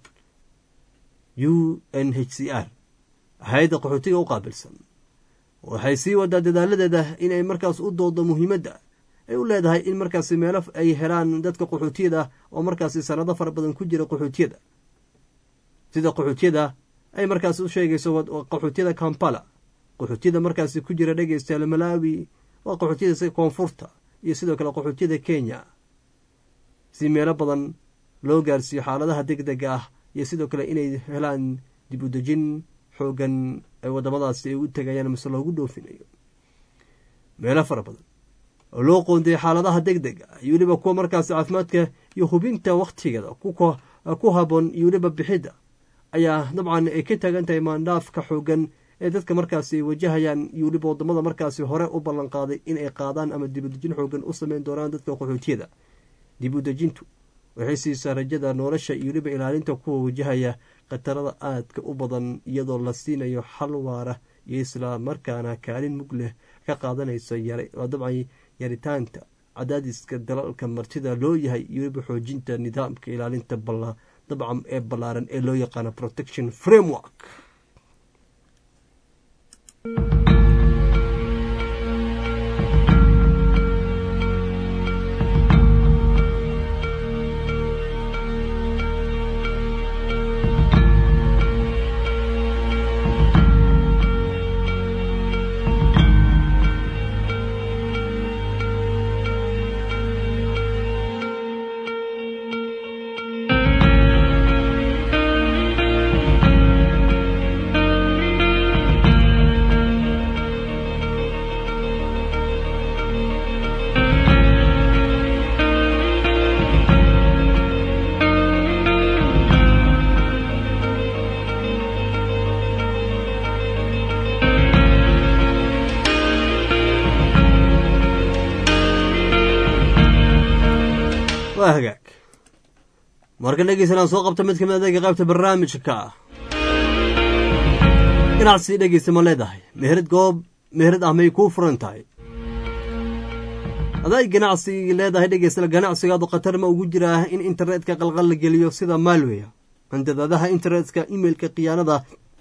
u n h c r hay-adda qaxootiga u qaabilsan waxay sii wadaa dadaaladeeda inay markaas u doodo muhiimadda ay u leedahay in markaasi meelo ay helaan dadka qaxootiyada oo markaasi sanado fara badan ku jira qaxootiyada, sida qaxootiyada ay markaasi u sheegayso qaxootiyada Kampala, qaxootiyada markaasi ku jira dhegeystayaal Malawi, waa qaxootiyada koonfurta iyo sidoo kale qaxootiyada Kenya, si meelo badan loo gaarsiiyo xaaladaha degdega ah iyo sidoo kale inay helaan dibudejin xoogan ay wadamadaasi ay u tegayaan mise loogu dhoofinayo. meelo fara badan oo loo qoonday xaaladaha degdega iyo weliba kuwa markaasi caafimaadka iyo hubinta wakhtigeeda ku haboon iyo weliba bixidda ayaa dabcan ay ka taagan tahay maandhaafka xoogan ee dadka markaasi ay wajahayaan iyo weliba wadamada markaasi hore u ballan qaaday in ay qaadaan ama dibudejin xoogan u sameyn doonaan dadka qaxootiyada. dibudejintu waxay siisaa rajada nolosha iyo weliba ilaalinta kuwa wajahaya khatarada aadka u badan iyadoo la siinayo xal waara iyo isla markaana kaalin mug leh ka qaadanayso dabcan yaritaanta cadaadiska dalalka martida loo yahay iyo weliba xoojinta nidaamka ilaalinta dabcan ee ballaaran ee loo yaqaano protection framework. waa hagaag marka dhegeysanaan soo qabta mid kamid adeega qaybta barnaamijka ah. ganacsi dhegeysa ma leedahay meherad goob meherad ah may kuu furan tahay aday ganacsi leedahay dhegeysa ganacsigaadu khatar ma ugu jiraa in internetka qalqal la geliyo sida malware handadaadaha internetka emailka khiyaanada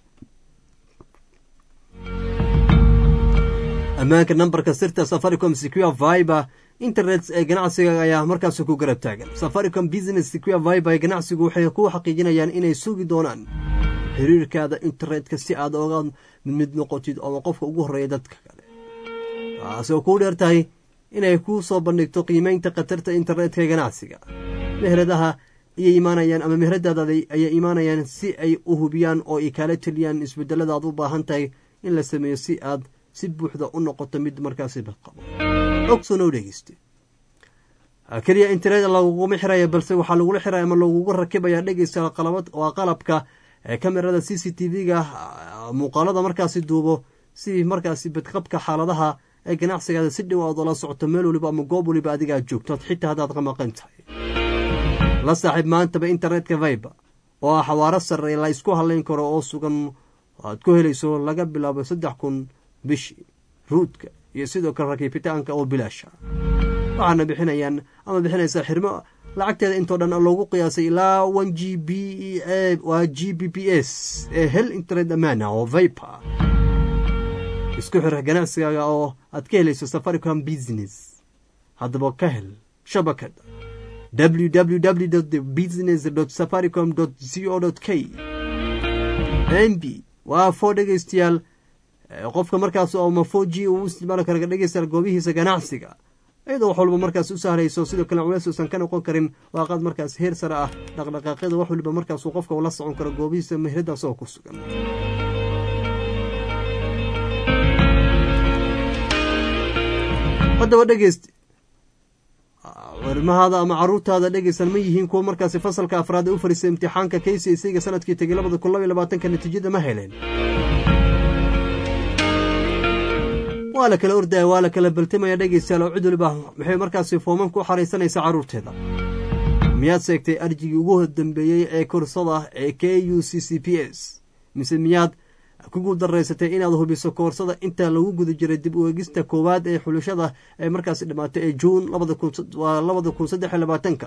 ammaanka nambarka sirta Safaricom Secure Viber internet ee ganacsiga ayaa markaas ku garab taagan. Safaricom Business Secure Viber ganacsigu waxay ku xaqiijinayaan inay sugi doonaan xiriirkaada internetka si aad uga mid noqotid oo qofka ugu horeeya dadka kale. taasoo ku dheertahay inay ku soo bandhigto qiimeynta khatarta internetka ganacsiga. meheradaha ayay imaanayaan ama meheradaada ayay imaanayaan si ay u hubiyaan oo ay kala taliyaan isbedelada aad u baahan tahay in la sameeyo si aad si buuxda u noqoto mid markaasi badqabo. ogsoonow dhegeyste keliya internet laguguma xiraya balse waxaa lagula xiraya ama lagugu rakibaya dhegeysta qalabad waa qalabka kamerada c c t v-ga muuqaalada markaasi duubo si markaasi badqabka xaaladaha ee ganacsigaada si dhow aad ula socoto meel waliba ama goob waliba adiga aad joogto xitaa haddaad qamaqan tahay. la saaxiib maantaba internetka viber oo ah xawaaro sarre la isku halayn karo oo sugan aad ku helayso laga bilaabo saddex kun bishii ruudka iyo sidoo kale rakiibitaanka oo bilaasha waxaana bixinayaan ama bixinaysaa xirmo lacagteeda intoo dhan loogu qiyaasay ilaa one g b waa g b p s ee hel internet ammaana oo viber isku xira ganacsigaaga oo aad ka helayso safaricom business haddaba ka hel shabakada w w w dot business dot safaricom dot co dot k m b waa foo dhegeystayaal qofka markaas oo ma four g uu isticmaali kara dhegeystayaal goobihiisa ganacsiga iyadoo wax walba markaas u sahlayso sidoo kale culays uusan ka noqon karin waaqad markaas heer sare ah dhaqdhaqaaqyada wax walba markaas uu qofka ula socon karo goobihiisa meheradaas oo ku sugan haddaba dhegeyst warmahaada ama caruurtaada dhegeysan ma yihiin kuwa markaasi fasalka afraad ee u fariisay imtixaanka k c s ga sanadkii tegay labada kun laba iyo labaatanka natiijada ma heleen waa la kala ordaya waa la kala baltamaya dhegeystayaal oo cid waliba maxay markaasi foomanka u xaraysanaysaa carruurteeda miyaad seegtay arjigii ugu dambeeyey ee koorsada ee k u c c p s mise miyaad ku guuldarraysatay inaad hubiso koorsada inta lagu guda jiray dib u eegista koowaad ee xulashada ee markaasi dhammaatay ee juun waa labada kun saddex iyo labaatanka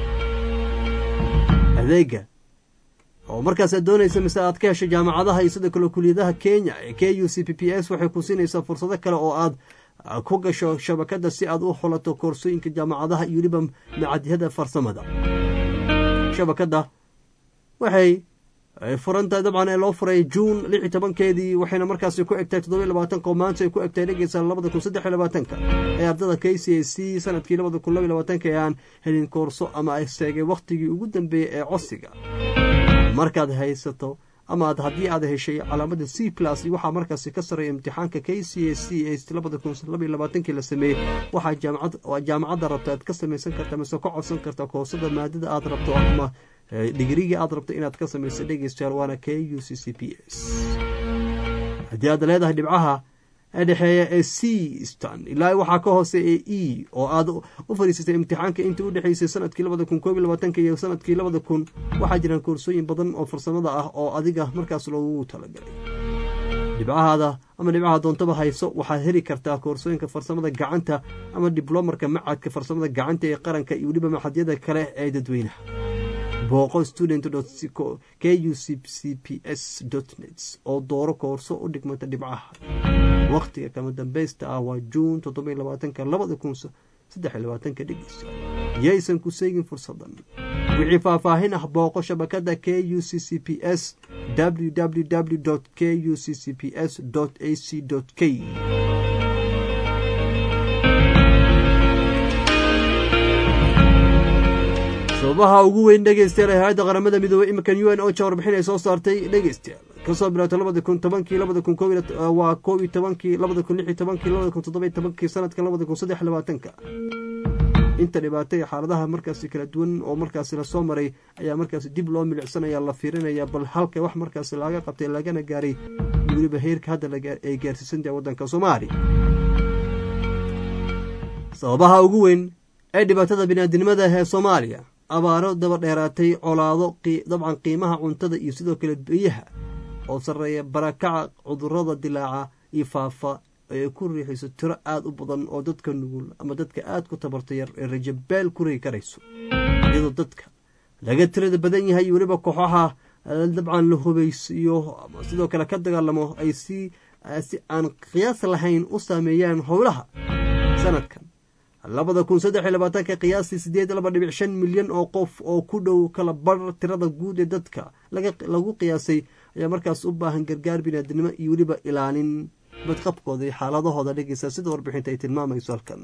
adeega oo markaas aad doonaysa mise aad ka heshay jaamacadaha iyo sidoo kale kuliyadaha kenya ee k u c p p s waxay ku siinaysaa fursado kale oo aad ku gasho shabakada si aad u xulato koorsooyinka jaamacadaha iyo weliba macadyada farsamada shabakada waxay furantahay dabcan ee loo furay juun lix iyo tobankeedii waxayna markaasi ku egtahay toddoba iyo labaatanka oo maanta ay ku egtahay dhegeysa labada kun saddex iyo labaatanka ee ardada k c s c sanadkii labada kun laba iyo labaatanka ee aan helin koorso ama ay seegay wakhtigii ugu dambeeyey ee codsiga markaad haysato ama ad haddii aad heshay calaamada c plus waxaa markaasi ka sarreeya imtixaanka k c s c ee labada kun laba iyo labaatankii la sameeyey waxaa jaamacad jaamacadda rabto aad ka samaysan karta mise ka codsan karta koorsada maadada aad rabto ama digriigii aad rabto inaad ka samayso dhegeystayaal waana k u c c p s haddii aad leedahay dhibcaha ee dhexeeya ee c stan ilaa waxaa ka hoose ee e oo aad u fadhiisatay imtixaanka intii u dhexeysay sanadkii labada kun koob iyo labaatanka iyo sanadkii labada kun waxaa jiraan koorsooyin badan oo farsamada ah oo adiga markaas loogu talagalay dhibcahaada ama dhibcaha doontaba hayso waxaad heli kartaa koorsooyinka farsamada gacanta ama diblomarka macadka farsamada gacanta ee qaranka iyo weliba maxadyada kale ee dadweynaha booqo student k u c c p s net oo dooro koorso u dhigmata dhibcaha wakhtiga kama dambeysta ah waa juun toddoba iyo labaatanka labada kun saddex iyo labaatanka dhegeysa yaysan ku seegin fursadan wixii faahfaahin ah booqo shabakada k u c c p s w w w dot k u c c p s dot a c dot k sababaha ugu weyn dhegeystayaal ee hay-adda qaramada midoobey iminkan u n ocha warbixin ay soo saartay dhegeystayaal kasoo bilaabtay labada kun tobankii labada kun waa koob iyo tobankii labada kun lix iyo tobankii labada kun toddoba iyo tobankii sanadka labada kun saddex iyo labaatanka inta dhibaatay xaaladaha markaasi kala duwan oo markaasi lasoo maray ayaa markaasi dib loo milicsanaya la fiirinaya bal halka wax markaasi laga qabtay lagana gaaray weliba heerka hadda ay gaarsiisantahay waddanka soomaaliya sababaha ugu weyn ee dhibaatada biniaadinimada ee soomaaliya abaaro daba dheeraatay colaado dabcan qiimaha cuntada iyo sidoo kale biyaha oo sarreeya barakaca cudurada dilaaca iyo faafa ee ku riixayso tiro aada u badan oo dadka nugul ama dadka aada ku tabarta yar ee rajabeel ku rigi karayso iyadoo dadka laga tirada badan yahay weliba kooxaha dabcan la hubaysiyo ama sidoo kale ka dagaalamo ay si si aan qiyaas lahayn u saameeyaan howlaha sanadkan labada kun saddex iyo labaatanka qiyaastii sideed laba dhibic shan milyan oo qof oo ku dhow kala bar tirada guud ee dadka lagu qiyaasay ayaa markaas u baahan gargaar biniaadinimo iyo weliba ilaalin badqabkooda iyo xaaladahooda dhegeysa sida warbixinta ay tilmaamayso halkan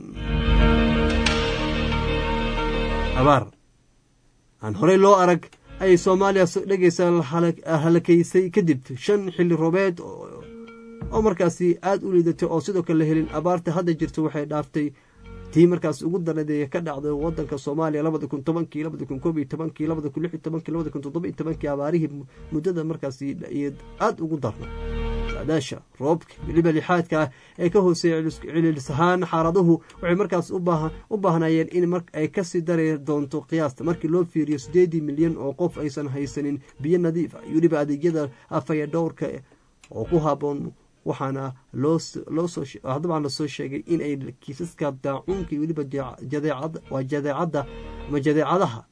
abaar aan horey loo arag ayay soomaaliya dhegeysa halakaysay kadib shan xilli roobeed oo markaasi aada u liidatay oo sidoo kale la helin abaarta hadda jirta waxay dhaaftay tii markaas ugu daradeeya ka dhacday wadanka soomaaliya labada kun tobankii labada kun koob iyo tobankii labada kun lix iyo tobankii labada kun toddoba iyo tobankii abaarihii muddada markaasi aada ugu darna saadaasha roobka weliba lixaadka ah ee ka hooseeya cililis ahaan xaaladuhu waxay markaas u baahnayeen in ay kasii dari doonto qiyaasta markii loo fiiriyo sideedii milyan oo qof aysan haysanin biyo nadiif ah iyo weliba adeegyada afaya dhowrka oo ku haboon waxaana dabcan lasoo sheegay in ay kiisaska daacuunka iyo weliba waa jadeecada ama jadeecadaha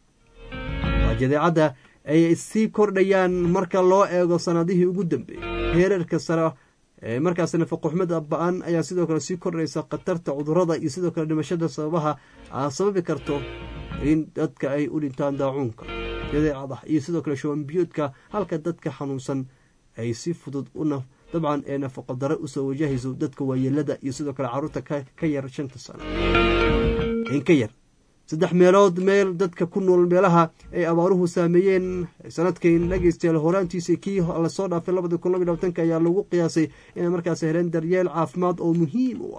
waa jadeecadda ay sii kordhayaan marka loo eego sanadihii ugu dambeeyey heerarka sare ee markaas nafaqoxumada ba-an ayaa sidoo kale sii kordhaysa khatarta cudurada iyo sidoo kale dhimashada sababaha sababi karto in dadka ay u dhintaan daacuunka jadeecadaha iyo sidoo kale shubanbiyoodka halka dadka xanuunsan ay si fudud una dabcan ee nafaqo dare usoo wajahayso dadka waayeelada iyo sidoo kale caruurta ka yar shanta sano in ka yar saddex meelood meel dadka ku nool meelaha ay abaaruhu saameeyeen sanadkan dhegeystayaal horaantiisa kii lasoo dhaafay labada kun labaiy labaatanka ayaa lagu qiyaasay inay markaas heleen daryeel caafimaad oo muhiim u ah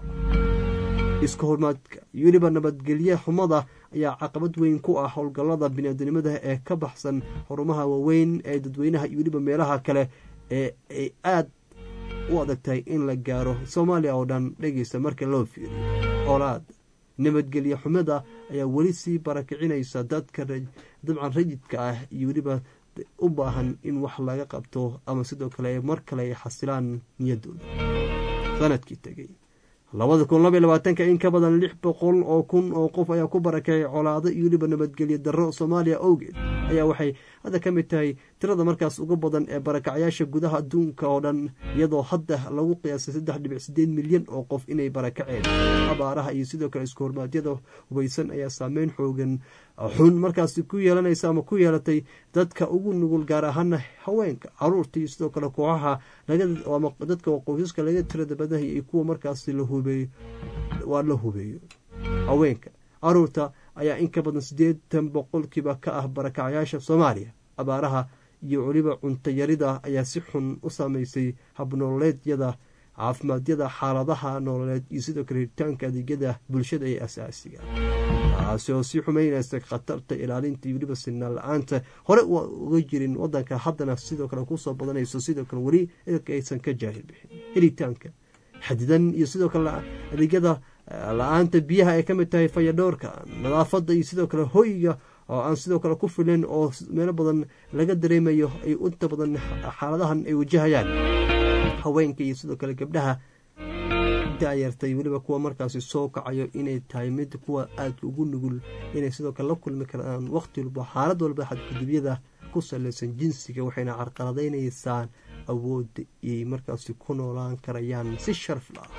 iska hormaadka iyo weliba nabadgelye xumada ayaa caqabad weyn ku ah howlgallada biniaadanimada ee ka baxsan xurumaha waaweyn ee dadweynaha iyo weliba meelaha kale ee ay aada u adag tahay in la gaaro soomaaliya oo dhan dhegeysta marka loo fiiriyo olaad nabadgelye xumada ayaa weli sii barakicinaysa dadka dabcan rajidka ah iyo weliba u baahan in wax laga qabto ama sidoo kale mar kale ay xasilaan niyadooda sanadkii tegey labada kun labaiy labaatanka in ka badan lix boqol oo kun oo qof ayaa ku barakacay colaado iyo weliba nabadgelye darro soomaaliya awgeed ayaa waxay hadda ka mid tahay tirada markaas uga badan ee barakacyaasha gudaha adduunka oo dhan iyadoo hadda lagu qiyaasay saddex dhibic sideed milyan oo qof inay barakaceen abaaraha iyo sidoo kale isku hormaadyada hubaysan ayaa saameyn xoogan xun markaas ku yeelanaysa ama ku yeelatay dadka ugu nugul gaar ahaana haweenka caruurta iyo sidoo kale kooxaha ama dadka qoysaska laga tirada badahaya iyo kuwa markaas la hubeeyo waa la hubeeyo haweenka caruurta ayaa in ka badan siddeetan boqolkiiba ka ah barakacyaasha soomaaliya abaaraha iyo weliba cunto yarida ayaa si xun u saameysay habnololeedyada caafimaadiyada xaaladaha nololeed iyo sidoo kale hiritaanka adeegyada bulshada ee asaasiga taasi oo sii xumeynaysa khatarta ilaalinta iyo weliba sinaan la-aanta hore uga jirin wadanka haddana sidoo kale kusoo badanayso sidoo kale weli dadka aysan ka jaahil bixin helitaanka xadidan iyo sidoo kale adeegyada la-aanta biyaha ay ka mid tahay fayadhowrka nadaafada iyo sidoo kale hoyga oo aan sidoo kale ku filan oo meelo badan laga dareemayo ay inta badan xaaladahan ay wajahayaan haweenka iyo sidoo kale gabdhaha daayartay weliba kuwa markaasi soo kacayo inay tahay mid kuwa aadka ugu nugul inay sidoo kale la kulmi karaan waqti walba xaalad walba xadgudubyada ku salaysan jinsiga waxayna carqaladaynaysaa awoodda iyay markaasi ku noolaan karayaan si sharaf lah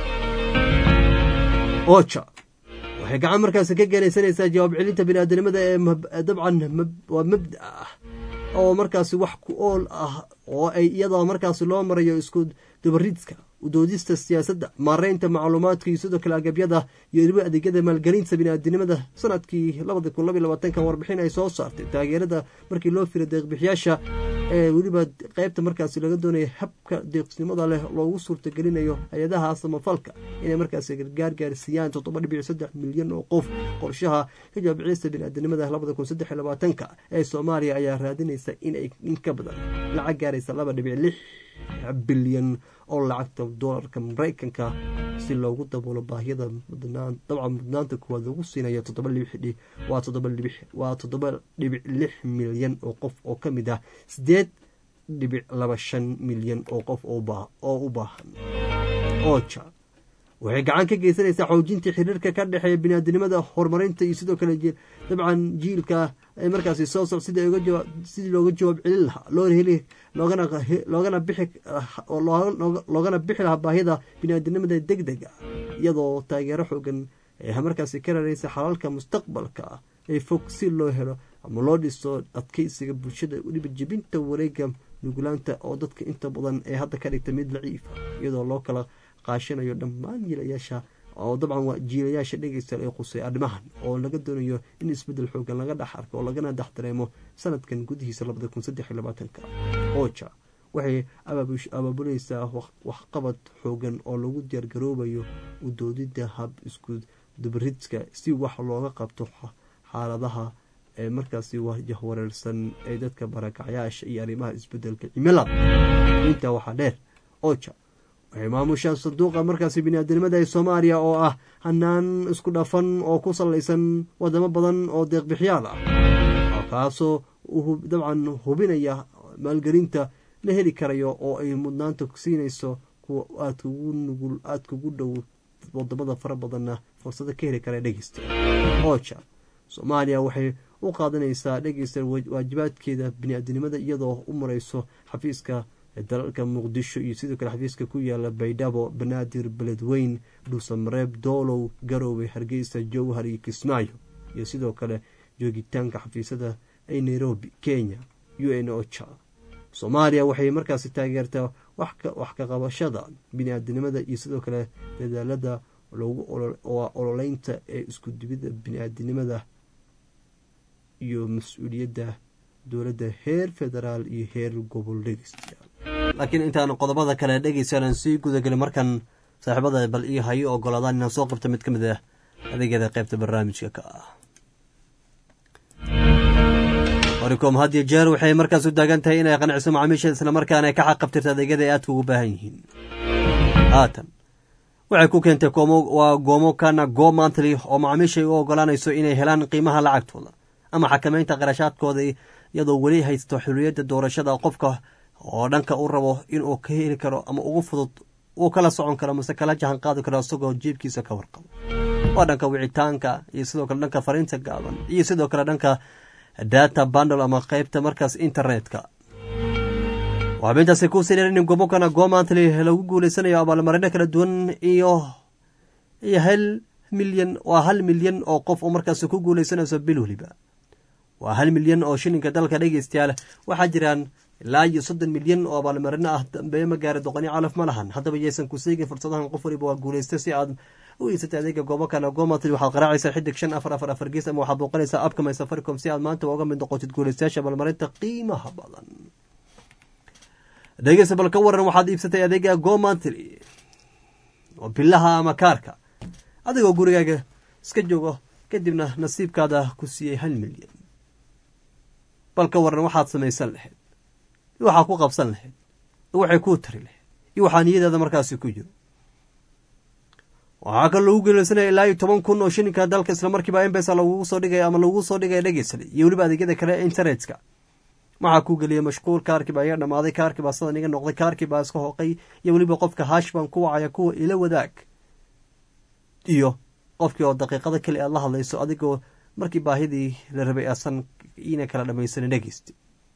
oja waxay gacan markaasi ka geenaysanaysaa jawaab celinta biniaadanimada ee dabcan waa mabda ah oo markaasi wax ku ool ah oo ay iyadoo markaasi loo marayo isku dabaridka udoodista siyaasadda maareynta macluumaadka iyo sidoo kale agabyada iyo weliba adeegyada maalgelinta biniaadanimada sanadkii labada kun labaiy labaatanka warbixin ay soo saartay taageerada markii loo firay deeqbixiyaasha ee weliba qeybta markaasi laga doonaya habka deeqsnimada leh loogu suurtagelinayo hay-adaha samafalka inay markaasi gargaar gaarsiiyaan toddoba dhibic saddex milyan oo qof qorshaha ka jawaab celista biniaadanimada labada kun saddex iyo labaatanka ee soomaaliya ayaa raadinaysa inay in ka badan lacag gaaraysa laba dhibic lix bilyan oo lacagta doolarka maraykanka si loogu daboolo baahiyada dabcan mudnaanta kuwaad lagu siinayo waa toddoba dhibic lix milyan oo qof oo ka mid ah sideed dhibic laba shan milyan oo qof oo u baahan oja waxay gacan ka geysanaysaa xoojinta xiriirka ka dhexeeya biniaadanimada horumarinta iyo sidoo kale dabcan jiilka ay markaasi soo soc sidii looga jawaab celin lahaa loo heli loogana bixi loogana bixi lahaa baahida biniaadanimada deg dega iyadoo taageero xoogan ee markaasi ka raraysa xalalka mustaqbalka ee fog si loo helo ama loo dhiso adkeysiga bulshada weliba jebinta wareega nugulaanta oo dadka inta badan ee hadda ka dhigta mid laciifa iyadoo loo kala qaashanayo dhammaan jiilayaasha oo dabcan waa jiilayaasha dhegeysta ee qusay arrimahan oo laga doonayo in isbedel xoogan laga dhex arko oo lagana dhex dareemo sanadkan gudihiisa labada kun saddex iyo labaatanka oja waxay abaabulaysaa waxqabad xoogan oo lagu diyaargaroobayo udoodida hab isku dubaridka si wax looga qabto xaaladaha ee markaasi wajahwareersan ee dadka barakacyaasha iyo arrimaha isbedelka cimilada intaa waxaa dheer oja waxay maamushaa sanduuqa markaasi bini-aadanimada ee soomaaliya oo ah hanaan isku dhafan oo ku sallaysan wadamo badan oo deeqbixiyaal ah kaasoo dabcan hubinaya maalgelinta la heli karayo oo ay mudnaanta siinayso kuwa aadka ugu nugul aadka ugu dhow wadamada fara badanna fursado ka heli kara dhegeysta oja soomaaliya waxay u qaadanaysaa dhegeysta waajibaadkeeda bini-aadanimada iyadoo u mareyso xafiiska dalalka muqdisho iyo sidoo kale xafiiska ku yaala baydhabo banaadir beledweyn dhuusamareeb doolow garoowe hargeysa jowhar iyo kismaayo iyo sidoo kale joogitaanka xafiisyada ee nairobi kenya u n ocha soomaaliya waxay markaasi taageertaa wax ka qabashada bini-aadanimada iyo sidoo kale dadaalada loogu ololeynta ee isku dubida bini-aadanimada iyo mas-uuliyadda dowladda heer federaal iyo heer gobol dhegeystayaal laakiin intaan qodobada kale dhegeysanaan sii gudagelin markan saaxiibada bal io hayo ogolaadaan inaan soo qabta mid ka mid ah adeegyada qaybta barnaamijka ka ah waricom had iyo jeer waxay markaas u taagan tahay inay qanciso macaamiisha islamarkaana ay ka xaqabtirta adeegyada ay aadka ugu baahan yihiin haatan waxay ku keentay waa goomo kana go mantly oo macaamiishay u ogolaanayso inay helaan qiimaha lacagtooda ama xakamaynta qarashaadkooda iyadoo weli haysto xuriyadda doorashada qofka oo dhanka u rabo inuu ka heli karo ama ugu fudud uu kala socon karo mase kala jahan qaadi karo isagoo jiibkiisa ka warqabo waa dhanka wicitaanka iyo sidoo kale dhanka fariinta gaaban iyo sidoo kale dhanka data bundle ama qaybta markaas internetka waxaa intaasi ku sinan in gomokana gomantly lagu guuleysanayo abaalmarino kala duwan iyo iyo hal milyan waa hal milyan oo qof oo markaas ku guuleysanayso bil waliba waa hal milyan oo shilinka dalka dhegeystayaal waxaa jiraan ilaa iyo soddon milyan oo abaalmarino ah dambe ma gaari doqoni calaf ma lahan haddaba yaysan ku seegin fursadahan qof waliba waa guuleystay si aad u iibsatay adeega goomokana gomantly waxaad qaraacaysaa xidig shan afar afar afar gees ama waxaad booqanaysaa abka my safaricom si aad maanta uga mid noqotid guuleystayaasha abaalmarinta qiimaha badan dhegeysta bal ka waran waxaad iibsatay adeega gomantly oo bilaha ama kaarka adigoo gurigaaga iska joogo kadibna nasiibkaada ku siiyey hal milyan bal ka waran waxaad samaysan lahayd iyo waxaa ku qabsan lahayd iyo waxay kuu tari lahayd iyo waxaa niyadaada markaasi ku jiro waxaa kal lagu guuleysanaya ilaa iyo toban kun oo shilinka dalka islamarkiiba embesa lagugu soo dhigaya ama lagugu soo dhigaya dhegeysanay iyo weliba adeegyada kale ee internetka maxaa kuu geliyay mashquul kaarkiiba ayaa dhamaaday kaarkiibaa sidan iga noqday kaarkiibaa iska hoqay iyo weliba qofka haash baan ku wacaya kuwa ila wadaag iyo qofkii oo daqiiqada kale aad la hadlayso adigoo markii baahidii la rabay aasan iina kala dhamaysanin dhegeysti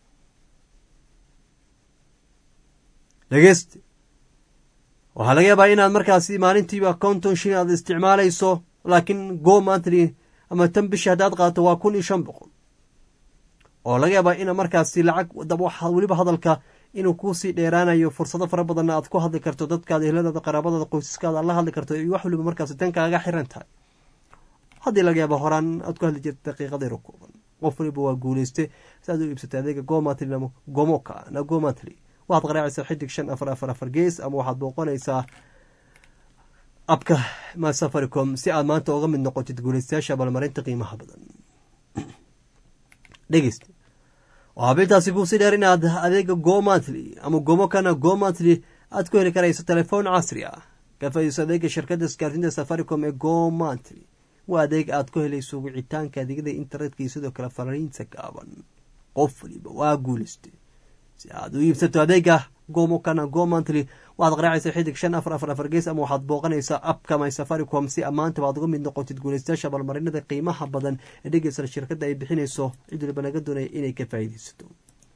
dhegeysti waxaa laga yaabaa inaad markaasi maalintiiba konton shin aad isticmaalayso laakiin go mantly ama tan bishi haddaad qaato waa kun iyo shan boqol oo laga yaabaa ina markaasi lacag weliba hadalka inuu kuusii dheeraanayo fursado fara badanna aad ku hadli karto dadkaada ehladaada qaraabadaada qoysaskaada aad la hadli karto iyo wax waliba markaasi tan kaaga xiran tahay haddii laga yaaba horaan aad ku hadli jirta daqiiqadeero kooban qof waliba waa guuleyste si aad u iibsatay adeega gomantly gomoka na gomantly waxaad qaraacaysaa xidig shan afar afar afar gees ama waxaad booqanaysaa abka my safaricom si aad maanta uga mid noqotid guuleystayaasha abaalmarinta qiimaha badan dhegeysta waxaa bintaasi kuusii dheer inaad adeega gomantly ama gomokana gomantly aad ku heli karayso telefoon casri ah ka faa'iidayso adeega shirkadda isgaarsiinta safaricom ee gomantly waa adeeg aad ku helayso wicitaanka adeegyada internetka iyo sidoo kale fariinta gaaban qof waliba waa guuleystay si aad u iibsato adeega gomokana gomantly waxaad qaraacaysaa xidig shan afar afar afar gees ama waxaad booqanaysaa abka my safaricom si maantaba aad uga mid noqotid guuleystayaasha abaalmarinada qiimaha badan ee dhegeysa shirkadda ay bixinayso cid waliba naga doonaya inay ka faa'iidaysato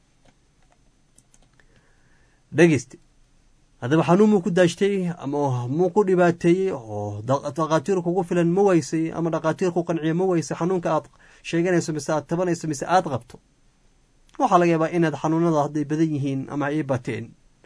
dhegeysta haddaba xanuun muu ku daashtay ama muu ku dhibaateeyey oo dhaqaatiir kugu filan ma weysay ama dhaqaatiir ku qanciya ma weysay xanuunka aad sheeganayso mise aad tabanayso mise aad qabto waxaa laga yaabaa inaad xanuunada hadday badan yihiin ama ay bateen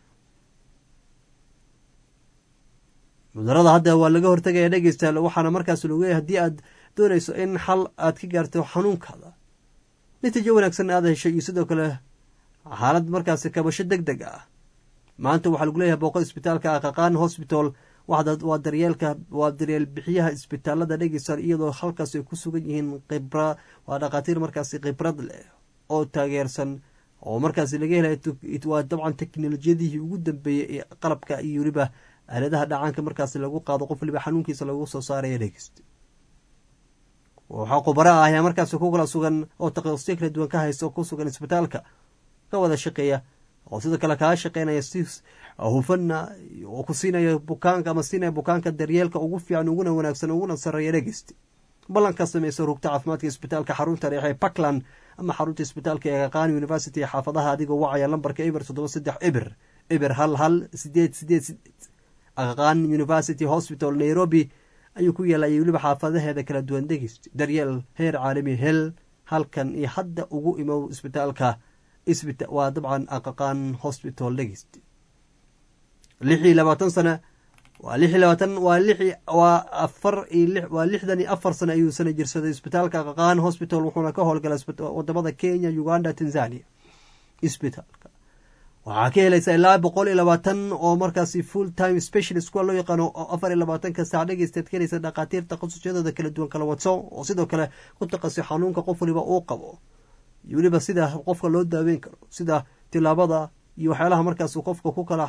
mudarada hadda waa laga hortagaya dhegeystayaal waxaana markaas lagu leeyahay haddii aad doonayso in xal aad ka gaarto xanuunkaada natiijo wanaagsan aad hesho iyo sidoo kale xaalad markaasi kabasho deg deg ah maanta waxaa lagu leeyahay booqo isbitaalka aqaqaan hospital waa daryeelka waa daryeel bixiyaha isbitaalada dhegeystayaal iyadoo halkaas ay ku sugan yihiin khibra waa dhaqaatiir markaasi khibrad leh oo taageersan oo markaasi laga helaya waa dabcan teknolojiyadihii ugu dambeeyey ee qalabka iyo weliba aaladaha dhacaanka markaasi lagu qaado qof waliba xanuunkiisa lagu soo saaraya dhegeysta waxaa khubaro ah ayaa markaasi ku kala sugan oo takhasusyo kala duwan ka haysta oo ku sugan isbitaalka ka wada shaqeeya oo sidoo kale kaga shaqeynaya si hufana oo ku siinaya bukaanka ama siinaya bukaanka daryeelka ugu fiican uguna wanaagsan uguna sarreeya dhegeysta ballanka sameysa rugta caafimaadka isbitaalka xarunta dhexe Parkland ama xarunta isbitaalka ee Qaan University xaafadaha adigoo wacaya lambarka eber toddoba saddex eber eber hal hal sideed sideed Qaan University Hospital Nairobi ayuu ku yeelay weliba xaafadaheeda kala duwan dhegeysta daryeel heer caalami hel halkan iyo hadda ugu imow isbitaalka isbita waa dabcan Qaan Hospital dhegeysta lix iyo labaatan sano waa lix iyo labaatan waa lix waa afar iyo lix waa lixdan iyo afar sano ayuu sana jirsaday isbitaalka Qaan Hospital wuxuuna ka howlgalay wadamada Kenya, Uganda, Tanzania. isbitaalka waxaa ka helaysa ilaa boqol iyo labaatan oo markaasi full time specialist kuwa loo yaqaano oo afar iyo labaatan ka saac dhegeysteed ka helaysa dhaqaatiir takhasusyadeeda kala duwan kala wadso oo sidoo kale ku takhasusay xanuunka qof waliba uu qabo iyo weliba sida qofka loo daaweyn karo sida tilaabada iyo waxyaalaha markaas qofka ku kala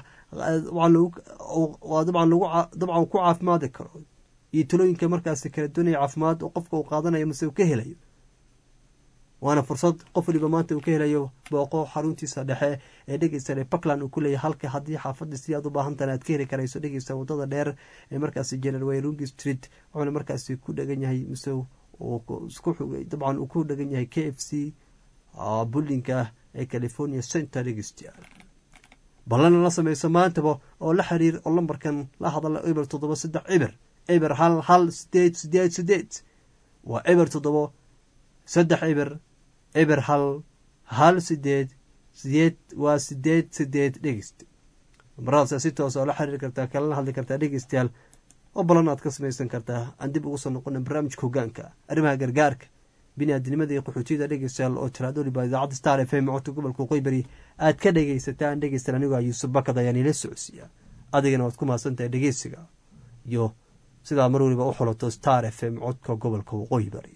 waa dabcan lagu dabcan ku caafimaadi karo iyo talooyinka markaasi kala duwanaya caafimaad oo qofka uu qaadanayo mise uu ka helayo waana fursad qof waliba maanta uu ka helayo booqo xaruntiisa dhexe ee dhegeysta ee Parkland uu ku leeyahay halka haddii xaafadda si aad u baahan tahay aad ka heli karayso dhegeysta wadada dheer ee markaasi General Wairungi Street wuxuuna markaasi ku dhagan yahay mise uu isku xugay dabcan uu ku dhagan yahay K F C buildingka ee California Center dhegeysta ballan la sameeyay maantaba oo la xiriir oo lambarkan la hadal eber toddoba saddex eber eber hal hal sideed sideed sideed waa eber toddoba saddex eber eber hal hal sideed sideed waa sideed sideed dhegeysta markaas si toos oo la xiriir kartaa kala hadli kartaa dhegeystayaal oo ballan aad ka samaysan kartaa aan dib ugu soo noqon barnaamijka hoggaanka arrimaha gargaarka bini'aadanimada iyo qaxootiga dhegeystayaal oo tiraado liba idaacadda Star F M codka gobolka Qoybari aad ka dhegeysataan dhegeystayaal anigoo Yuusuf Bakad ayaan ila socodsiiya adigana waad ku mahadsantahay dhegeysiga iyo sidaa mar waliba u xulato Star F M codka gobolka Qoybari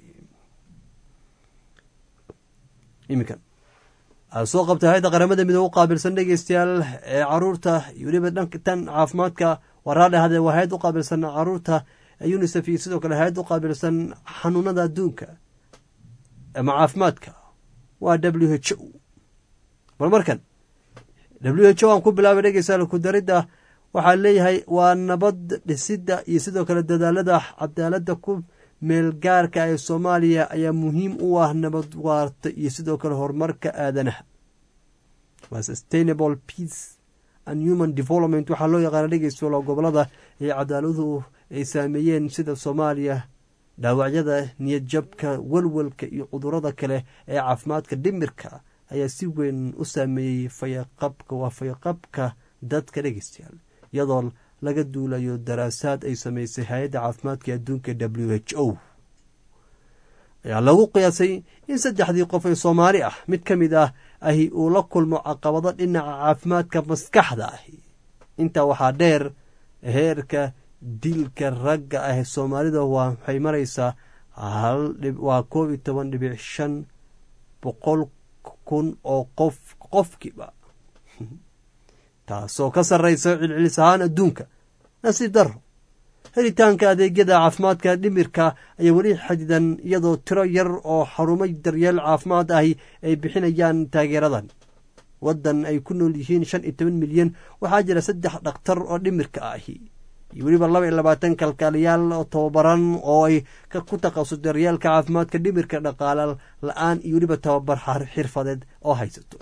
iminkan aad soo qabtay hay'adda qaramada midowga u qaabilsan dhegeystayaal ee caruurta iyo weliba dhanka tan caafimaadka waraadha hadee waa hay'ad u qaabilsan caruurta UNICEF iyo sidoo kale hay'ad u qaabilsan xanuunada adduunka ama caafimaadka waa W H O bal markan W H O aan ku bilaabay dhegeystayaal ku daridda waxaa leeyahay waa nabad dhisidda iyo sidoo kale dadaalada cadaaladda ku meel gaarka ee Soomaaliya ayaa muhiim u ah nabad waarta iyo sidoo kale horumarka aadanaha waa sustainable peace and human development waxaa loo yaqaan dhegeystayaal gobolada ee cadaaladdu ay saameeyeen sida Soomaaliya dhaawacyada niyad jabka walwalka iyo cudurrada kale ee caafimaadka dhimirka ayaa si weyn u saameeyey fayaqabka waa fayaqabka dadka dhegeystayaal iyadoo laga duulayo daraasaad ay samaysay hay'adda caafimaadka adduunka W H O ayaa lagu qiyaasay in saddexdii qof ee Soomaali ah mid ka mid ah ahi uu la kulmo caqabado dhinaca caafimaadka maskaxda ahi intaa waxaa dheer heerka dilka ragga ah ee Soomaalida waa waxay maraysaa hal waa koob iyo toban dhibic shan boqol kun oo qof qofkiiba taasoo ka sarreysa cilcilis ahaan adduunka nasiib darro helitaanka adeegyada caafimaadka dhimirka ayaa weli xadidan iyadoo tiro yar oo xarumo daryeel caafimaad ahi ay bixinayaan taageeradan waddan ay ku nool yihiin shan iyo toban milyan waxaa jira saddex dhakhtar oo dhimirka ahi iyo weliba laba iyo labaatan kalkaaliyaal oo tababaran oo ay ku takhasus daryeelka caafimaadka dhimirka dhaqaale la-aan iyo weliba tababar xirfadeed oo haysato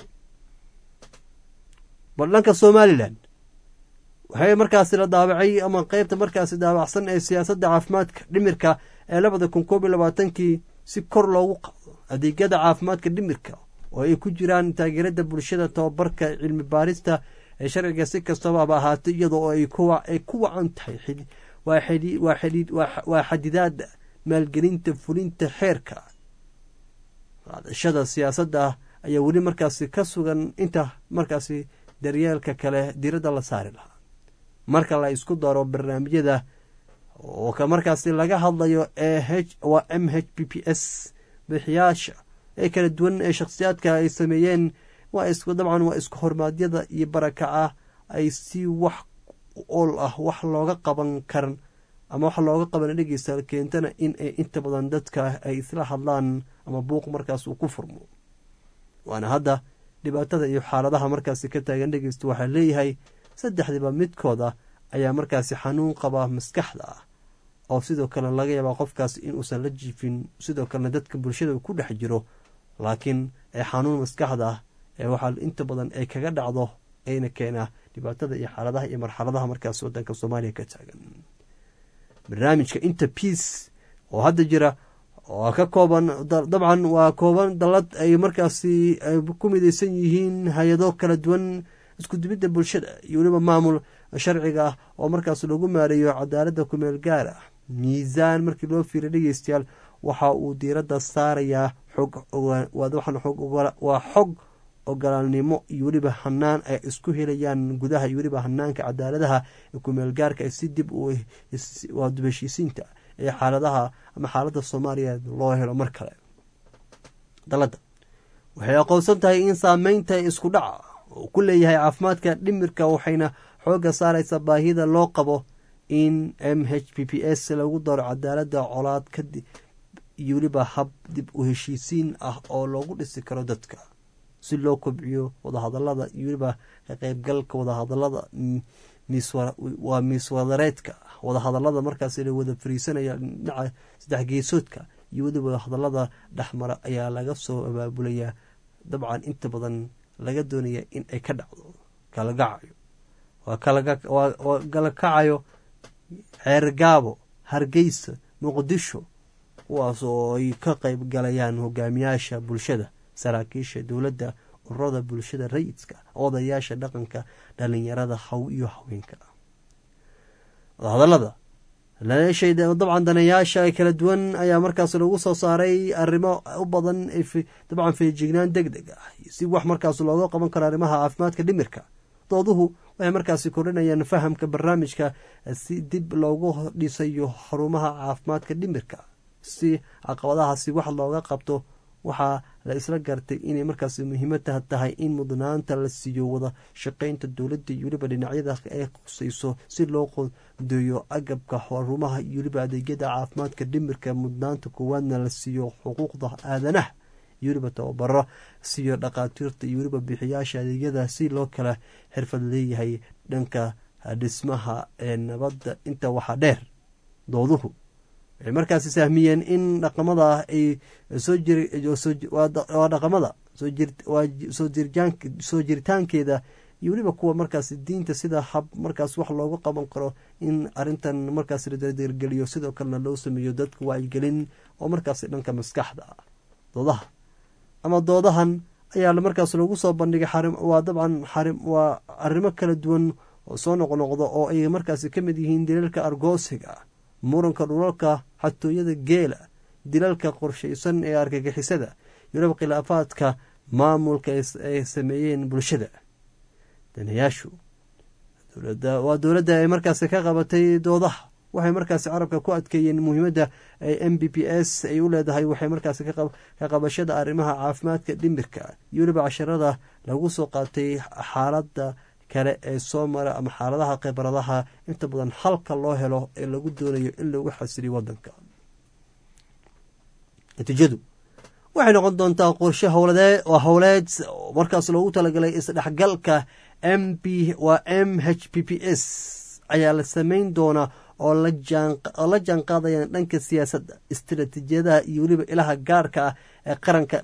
bal dhanka Somaliland waxay markaasi la daabacay ama qaybta markaasi daabacsan ee siyaasadda caafimaadka dhimirka ee labada kun koob iyo labaatankii si kor loogu qaado adeegyada caafimaadka dhimirka oo ay ku jiraan taageerada bulshada tababarka cilmi baarista ee sharciga si kastaba ha ahaato iyadoo ay kuwa ay ku wacan tahay waa xidid waa xidid waa xadidaada maalgelinta fulinta xeerka qaadashada siyaasadda ayaa weli markaasi ka sugan inta markaasi daryeelka kale diiradda la saari lahaa marka la isku daro barnaamijyada oo ka markaasi laga hadlayo ee waa M H P P S bixiyaasha ee kala duwan ee shakhsiyaadka ay sameeyeen waa is dabcan waa isku hormaadyada iyo barakaca ay si wax ool ah wax looga qaban karan ama wax looga qaban dhegeysta keentana in ay inta badan dadka ay isla hadlaan ama buuq markaas uu ku furmo waana hadda dhibaatada iyo xaaladaha markaasi ka taagan dhegeysta waxaa leeyahay saddexdiiba midkooda ayaa markaasi xanuun qaba maskaxda ah oo sidoo kale laga yaabaa qofkaas inuusan la jiifin sidoo kalena dadka bulshada ku dhex jiro laakiin ee xanuun maskaxda ah ee waxaa inta badan ay kaga dhacdo ayna keenaa dhibaatada iyo xaaladaha iyo marxaladaha markaas wadanka soomaaliya ka taagan barnaamijka inta peace oo hadda jira oo ka kooban dabcan waa kooban dalad ay markaasi ku midaysan yihiin hay-ado kala duwan isku dibidda bulshada iyo weliba maamul sharciga ah oo markaas lagu maareeyo cadaaladda kumeel gaar ah miisaan markii loo fiiriyo dhegeystayaal waxa uu diiradda saarayaa xog waa xog ogolaalnimo iyo weliba hanaan ay isku helayaan gudaha iyo weliba hanaanka cadaaladaha ee kumeel gaarka si dib waa dib heshiisiinta ee xaaladaha ama xaaladda soomaaliya loo helo mar kale dalada waxay aqoonsan tahay in saameynta isku dhaca uu ku leeyahay caafimaadka dhimirka waxayna xooga saaraysa baahida loo qabo in m h p p s lagu daro cadaalada colaad kadib iyo weliba hab dib u heshiisiin ah oo loogu dhisi karo dadka si loo kobciyo wadahadalada iyo weliba ka qeybgalka wadahadalada waa miiswadareedka wadahadalada markaas la wada fariisanaya dhinaca saddex geesoodka iyo weliba wadahadalada dhexmara ayaa laga soo abaabulayaa dabcan inta badan laga doonaya in ay ka dhacdo kalagacayo waa kala kacayo xeergaabo hargeysa muqdisho kuwaas oo ay ka qeyb galayaan hogaamiyaasha bulshada saraakiisha dowladda ururada bulshada rayidka odayaasha dhaqanka dhalinyarada haw iyo haweenka wadahadalada dabcan danayaasha kala duwan ayaa markaas lagu soo saaray arrimo u badan dabcan feejignaan deg deg ah si wax markaas looga qaban karo arrimaha caafimaadka dhimirka dooduhu waxay markaasi kordhinayaan fahamka barnaamijka si dib loogu dhisayo xarumaha caafimaadka dhimirka si caqabadahaasi wax looga qabto waxaa la isla gartay inay markaas muhiimada tahay in mudnaanta la siiyo wada shaqeynta dowladda iyo weliba dhinacyada ay khuseyso si loo qodeeyo agabka xarumaha iyo weliba adeegyada caafimaadka dhimirka mudnaanta koowaadna la siiyo xuquuqda aadanaha iyo weliba tababaro siiyo dhaqaatiirta iyo weliba bixiyaasha adeegyada si loo kala xirfad leeyahay dhanka dhismaha ee nabadda inta waxaa dheer dooduhu waxay markaasi sahmiyeen in dhaqamada ay soo waa dhaqamada soo jiritaankeeda iyo weliba kuwa markaas diinta sida hab markaas wax loogu qaban karo in arintan markaas la dardargeliyo sidoo kalena loo sameeyo dadka wacyigelin oo markaas dhanka maskaxda ah doodaha ama doodahan ayaa markaas lagu soo bandhigay waa dabcan waa arrimo kala duwan oo soo noqnoqdo oo ay markaas ka mid yihiin dilalka argoosiga muranka dhulalka xatooyada geela dilalka qorshaysan ee argagixisada iyo weliba khilaafaadka maamulka ay sameeyeen bulshada danayaashu waa dowladda ay markaas ka qabatay doodaha waxay markaas carabka ku adkeeyeen muhiimadda ay m b p s ay u leedahay waxay markaas ka qabashada arrimaha caafimaadka dhimirka iyo weliba casharada lagu soo qaatay xaaladda kale ee soo mara ama xaaladaha khibradaha inta badan halka loo helo ee lagu doonayo in lagu xasiliyo wadanka natiijadu waxay noqon doontaa qorshe howleed oo howleed markaas loogu talagalay isdhexgalka m p waa m h p p s ayaa la sameyn doonaa oo la jaan qaadayaan dhanka siyaasadda istiraatiijiyadaha iyo weliba ilaha gaarka ah ee qaranka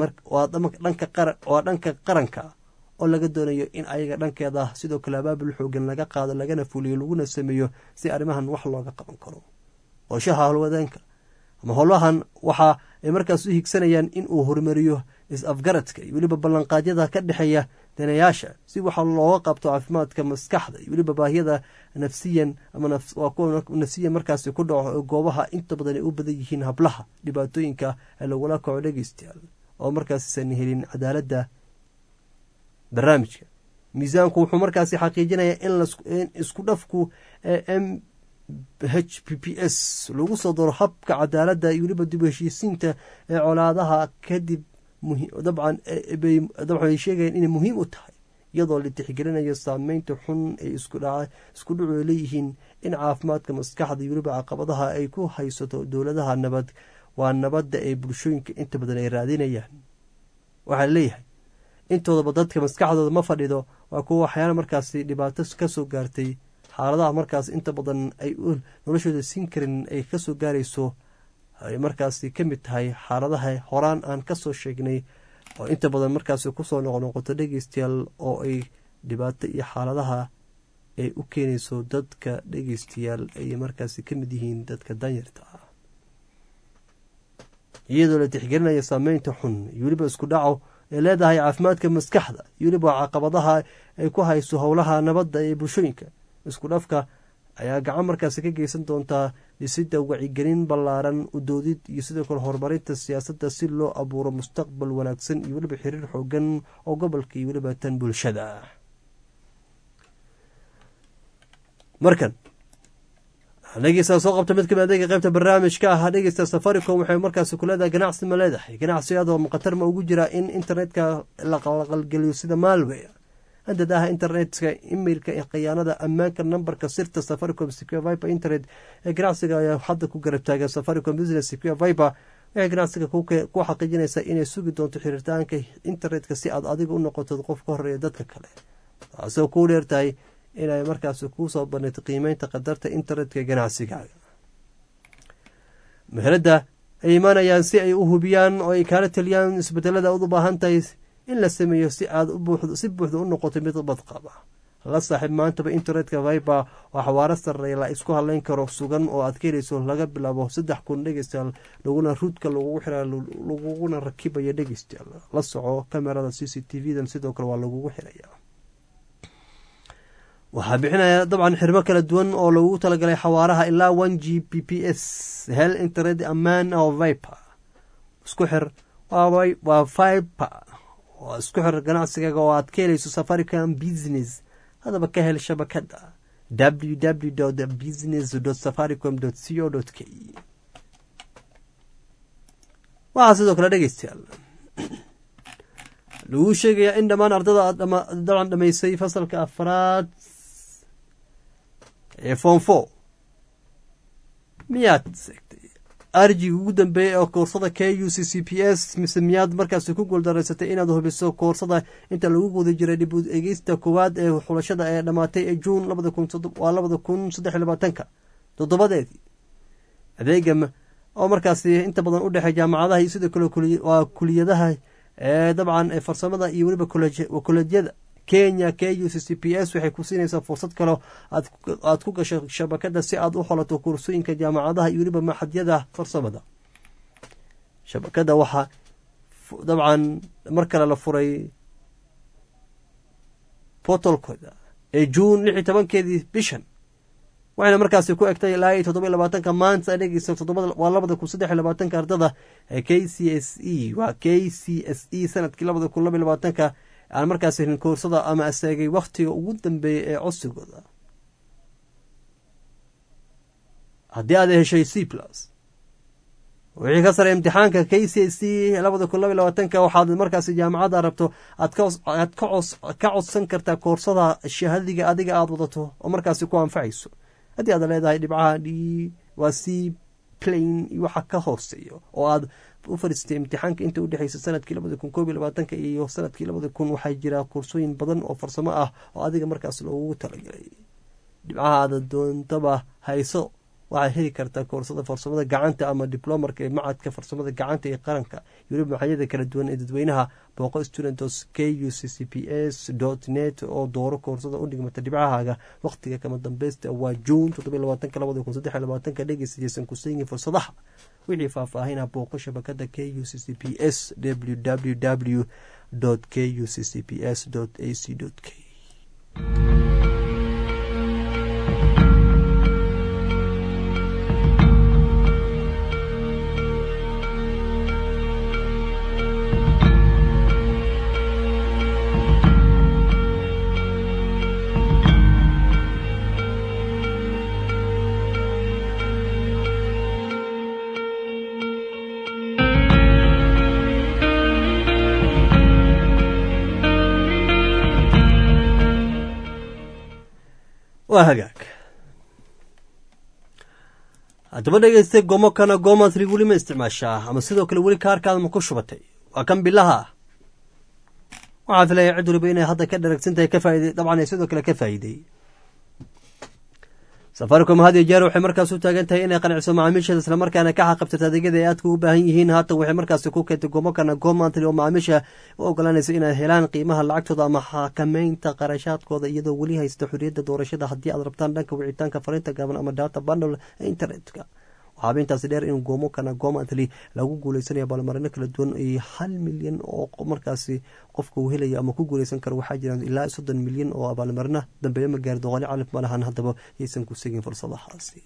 waa dhanka qaranka oo laga doonayo in ayaga dhankeeda sidoo kale abaabul xoogan laga qaado lagana fuliyo laguna sameeyo si arrimahan wax looga qaban karo qorshaha howlwadeenka ama howlahan waxa ay markaas u higsanayaan in uu horumariyo is-afgaradka iyo weliba ballanqaadyada ka dhexeeya danayaasha si waxa looga qabto caafimaadka maskaxda iyo weliba baahiyada nafsiyan ama waa kuwa nafsiyan markaasi ku dhaco goobaha inta badan ay u badan yihiin hablaha dhibaatooyinka ee lagula kaco dhegeystayaal oo markaasisan helin cadaaladda barnaamijka miisaanku wuxuu markaasi xaqiijinayaa in isku dhafku m h p p s lagu soo daro habka cadaaladda iyo weliba dib heshiisiinta ee colaadaha kadib dabcan dabcan ay sheegayeen inay muhiim u tahay iyadoo la tixgelinayo saameynta xun ay isku dhucu leeyihiin in caafimaadka maskaxda iyo weliba caqabadaha ay ku haysato dowladaha nabad waa nabadda ay bulshooyinka inta badan ay raadinayaan. waxaa leeyahay intoodaba dadka maskaxdooda ma fadhido waa kuwa waxyaala markaasi dhibaato kasoo gaartay xaaladaha markaas inta badan ay noloshooda siin karin ay kasoo gaarayso ay markaasi ka mid tahay xaaladaha horaan aan kasoo sheegnay oo inta badan markaasi kusoo noqnoqoto dhegeystayaal oo ay dhibaato iyo xaaladaha ay u keenayso dadka dhegeystayaal ay markaasi ka mid yihiin dadka danyarta ah iyadoo la tixgelinaya saameynta xun iyo weliba isku dhaco ay leedahay caafimaadka maskaxda iyo weliba caqabadaha ay ku hayso howlaha nabadda ee bulshooyinka. isku dhafka ayaa gacan markaasi ka geysan doontaa dhisidda wacyigelin ballaaran udoodid iyo sidoo kale horumarinta siyaasadda si loo abuuro mustaqbal wanaagsan iyo weliba xiriir xoogan oo gobolka iyo weliba tan bulshada. markan dhegeysta soo qabta mid kamid adeega qaybta barnaamijka ah dhegeysta Safaricom waxay markaasi ku leedahay ganacsi ma leedahay ganacsiyaad oo muqatar ma ugu jira in internetka la qalqalgeliyo sida malware handadaha internetka emailka ee khiyaanada ammaanka nambarka sirta Safaricom Secure Viber internet ee ganacsiga ayaa hadda ku garab taagan Safaricom Business Secure Viber ee ganacsiga ku xaqiijinaysa inay sugi doonto xiriirtaanka internetka si aad adiga u noqoto qof ka horeeya dadka kale taasoo ku dheertahay inay markaas ku soo bandhigto qiimeynta qadarta internetka ganacsigaaga. meherada ay imaanayaan si ay u hubiyaan oo ay kala taliyaan isbedelada u baahan tahay in la sameeyo si aad u buuxdo si buuxdo u noqoto mid badqaba. la saaxiib maantaba internetka Viber waa xawaare sare la isku halayn karo sugan oo aad keenayso laga bilaabo saddex kun dhegeystayaal laguna ruudka lagu xiraa laguna rakibayo dhegeystayaal la soco kamerada C C T V-dan sidoo kale waa lagu xirayaa. waxaa bixinaya dabcan xirmo kala duwan oo lagu talagalay xawaaraha ilaa one G B P S hel internet ammaan oo Viber isku xir waa Viber oo isku xir ganacsigaaga oo aad ka helayso Safaricom Business hadaba ka hel shabakada w w w dot business dot safaricom dot co dot k e. waxaa sidoo kale dhegeystayaal lagu sheegayaa in dhammaan ardada dabcan dhamaysay fasalka afraad ee form four miyaad segtay arjiga ugu dambeeyay oo koorsada K U C C P S mise miyaad markaasi ku guuldareysatay inaad hubiso koorsada inta lagu guda jiray dib u eegista koowaad ee xulashada ee dhamaatay ee June labada kun saddex iyo labaatanka toddobadeedii adeega oo markaasi inta badan u dhaxay jaamacadaha iyo sidoo kale waa kuliyadaha ee dabcan ee farsamada iyo waliba kolejyada Kenya K U C C P S waxay ku siinaysaa fursad kale aad aad ku gasho shabakada si aad u xolato koorsooyinka jaamacadaha iyo waliba maxadyada farsamada. shabakada waxa dabcan marka la furay portalkooda ee June lix iyo tobankeedii bishan waxayna markaasi ku egtay ilaa iyo toddoba iyo labaatanka maanta dhegeysta toddoba waa labada kun saddex iyo labaatanka ardada ee K C S E waa K C S E sanadkii labada kun laba iyo labaatanka aan markaasi helin koorsada ama asaagay waqtiga ugu dambeeyay ee codsigooda. haddii aad heshay C plus wixii ka sare imtixaanka K C S E labada kun laba iyo labaatanka waxaad markaasi jaamacadda rabto aad ka aad ka ka codsan kartaa koorsada shahaadiga adiga aad wadato oo markaasi ku anfacayso. haddii aad leedahay dhibcaha D waa C plain iyo waxa ka hooseeyo oo aad u fariistay imtixaanka inta u dhaxaysa sanadkii labada kun koob iyo labaatanka iyo sanadkii labada kun waxaa jira koorsooyin badan oo farsamo ah oo adiga markaas loogu talagalay. dhibcaha aad doontaba hayso waxaad heli kartaa koorsada farsamada gacanta ama diplomarka ee macadka farsamada gacanta ee qaranka iyo maxayada kala duwan ee dadweynaha booqo students K U C C P S dot net oo dooro koorsada u dhigmata dhibcahaaga waqtiga kama dambaysta waa June toddoba iyo labaatanka labada kun saddex iyo labaatanka dhegeysigiisan ku siin fursadaha wixii faahfaahin booqo shabakada K U C C P S w w w dot k u c c p s dot a c dot k. waa hagaag haddaba dhegeystay gomo kana gomatri weli ma isticmaashaa ama sidoo kale weli kaarkaada ma ku shubatay waa kan bilaha ah waxaa filaya cid waliba inay hadda ka dharagsan tahay ka faa'iday dabcan ay sidoo kale ka faa'iiday safaricom had iyo jeer waxay markaas u taagan tahay inay qanciso macaamiisheeda islamarkaana ka xaqabsato adeegyada ay aadka u baahan yihiin haatan waxay markaasi ku keentay gomo kana gomantly oo macaamiisha u ogolanaysa inay helaan qiimaha lacagtooda ama xakameynta qarashaadkooda iyadoo weli haysta xorriyadda doorashada haddii aad rabtaan dhanka wicitaanka fariinta gaaban ama data bundle ee internetka waxaaba intaasi dheer in gomo kana gomantly lagu guuleysanayo abaalmarino kala duwan iyo hal milyan oo markaasi qofka uu helayo ama ku guuleysan karo waxaa jiraan ilaa soddon milyan oo abaalmarina dambeeyo ma gaari doqoni calif ma lahan haddaba yaysan ku segin fursadahaasi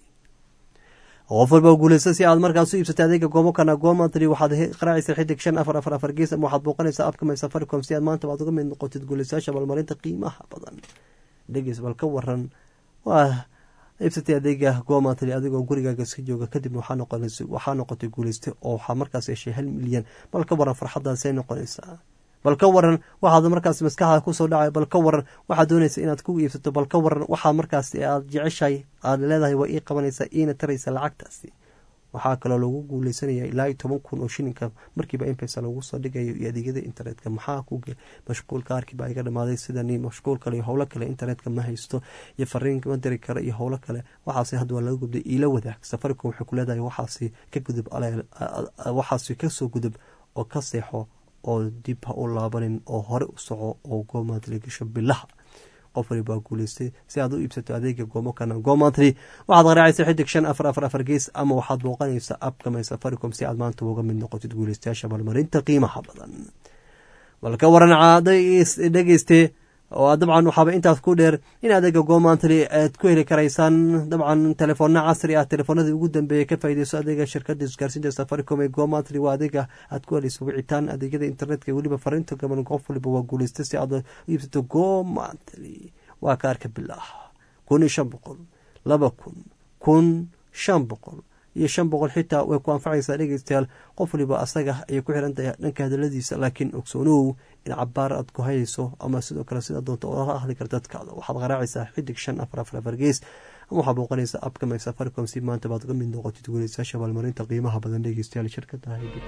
qof walba guuleysta si aad markaas u iibsatay adeega gomo kana gomantly waxaad qaraacaysa xidig shan afar afar afar gees ama waxaad booqanaysaa abka my safaricom si aad maanta aad uga mid noqotid guuleystayaasha abaalmarinta qiimaha badan dhegeys bal ka waran waa iibsatay adeega gomantly adigoo gurigaaga iska jooga kadib waxaa noqotay guuleyste oo waxaa markaas heshay hal milyan bal ka waran farxadaasay noqonaysaa bal ka waran waxaad markaas maskaxda kusoo dhacay bal ka waran waxaad doonaysa inaad ku iibsato bal ka waran waxaa markaas aad jeceshahay aada leedahay waa ii qabanaysaa iina taraysa lacagtaasi waxaa kaloo lagu guuleysanaya ilaa iyo toban kun oo shilinka markiiba impesa lagu soo dhigayo iyo adeegyada internetka maxaa ku mashquulka arkiiba iga dhamaaday sidani mashquul kale iyo howlo kale internetka ma haysto iyo fariin ma diri kara iyo howlo kale waxaasi hadda waa laga gubday iila wadaag safaricom waxay ku leedahay waxaasi ka gudub waxaasi kasoo gudub oo ka seexo oo dib ha u laabanin oo hore u soco oo gomantly gasho bilaha qof walibaa guuleystay si aad u iibsato adeega gomo kana gomantly waxaad qaraacaysa xidig shan afar afar afar gees ama waxaad booqanaysa abka my safaricom si aad maanta uga mid noqotid guuleystayaasha abaalmarinta qiimaha badan balka waran caaday dhegeyste oo dabcan waxaaba intaas ku dheer in adeega gomantly aad ku heli karaysaan dabcan telefoona casri ah telefoonadii ugu dambeeyay ka faa'iideyso adeega shirkada isgaarsiinta safaricom ee gomantly waa adeega aad ku helayso wicitaan adeegyada internetka weliba fariinta gaban qof waliba waa guuleysta si aad u iibsato gomantly waa kaarka bilah kun iyo shan boqol laba kun kun shan boqol iyo shan boqol xitaa way ku anfacaysaa dhegeystayaal qof waliba asaga ayay ku xiran tahay dhanka hadaladiisa laakiin ogsoonow in cabaar aad ku hayayso ama sidoo kale sida doonta ola ahli karta dadkaada waxaad qaraacaysaa xidig shan afar afar afar gees ama waxaad booqanaysaa abka my safaricom si maanta baad uga mid noqotid guuleystayaasha abaalmarinta qiimaha badan dhegeystayaal shirkada haydib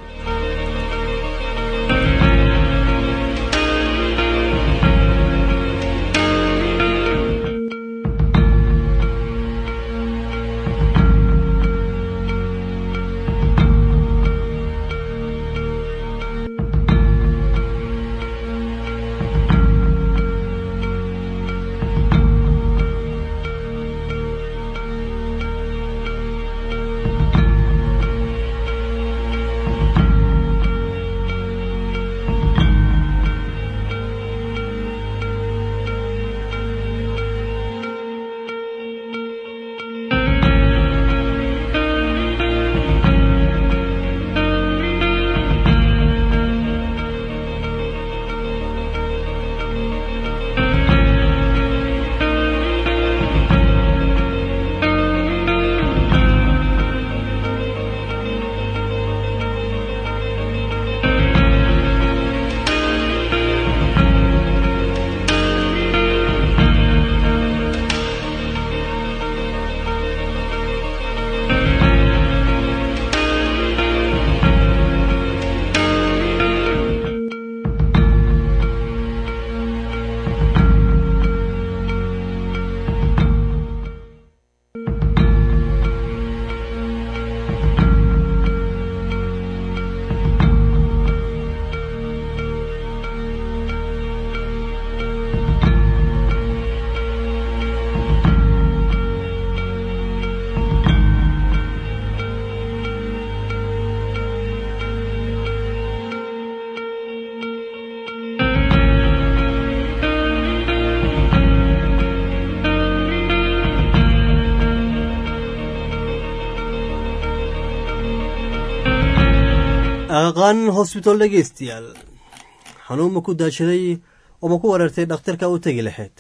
aqaan hosbitaal dhegeystayaal xanuun ma ku daashaday oo ma ku wareertay dhakhtarka u tegi lahayd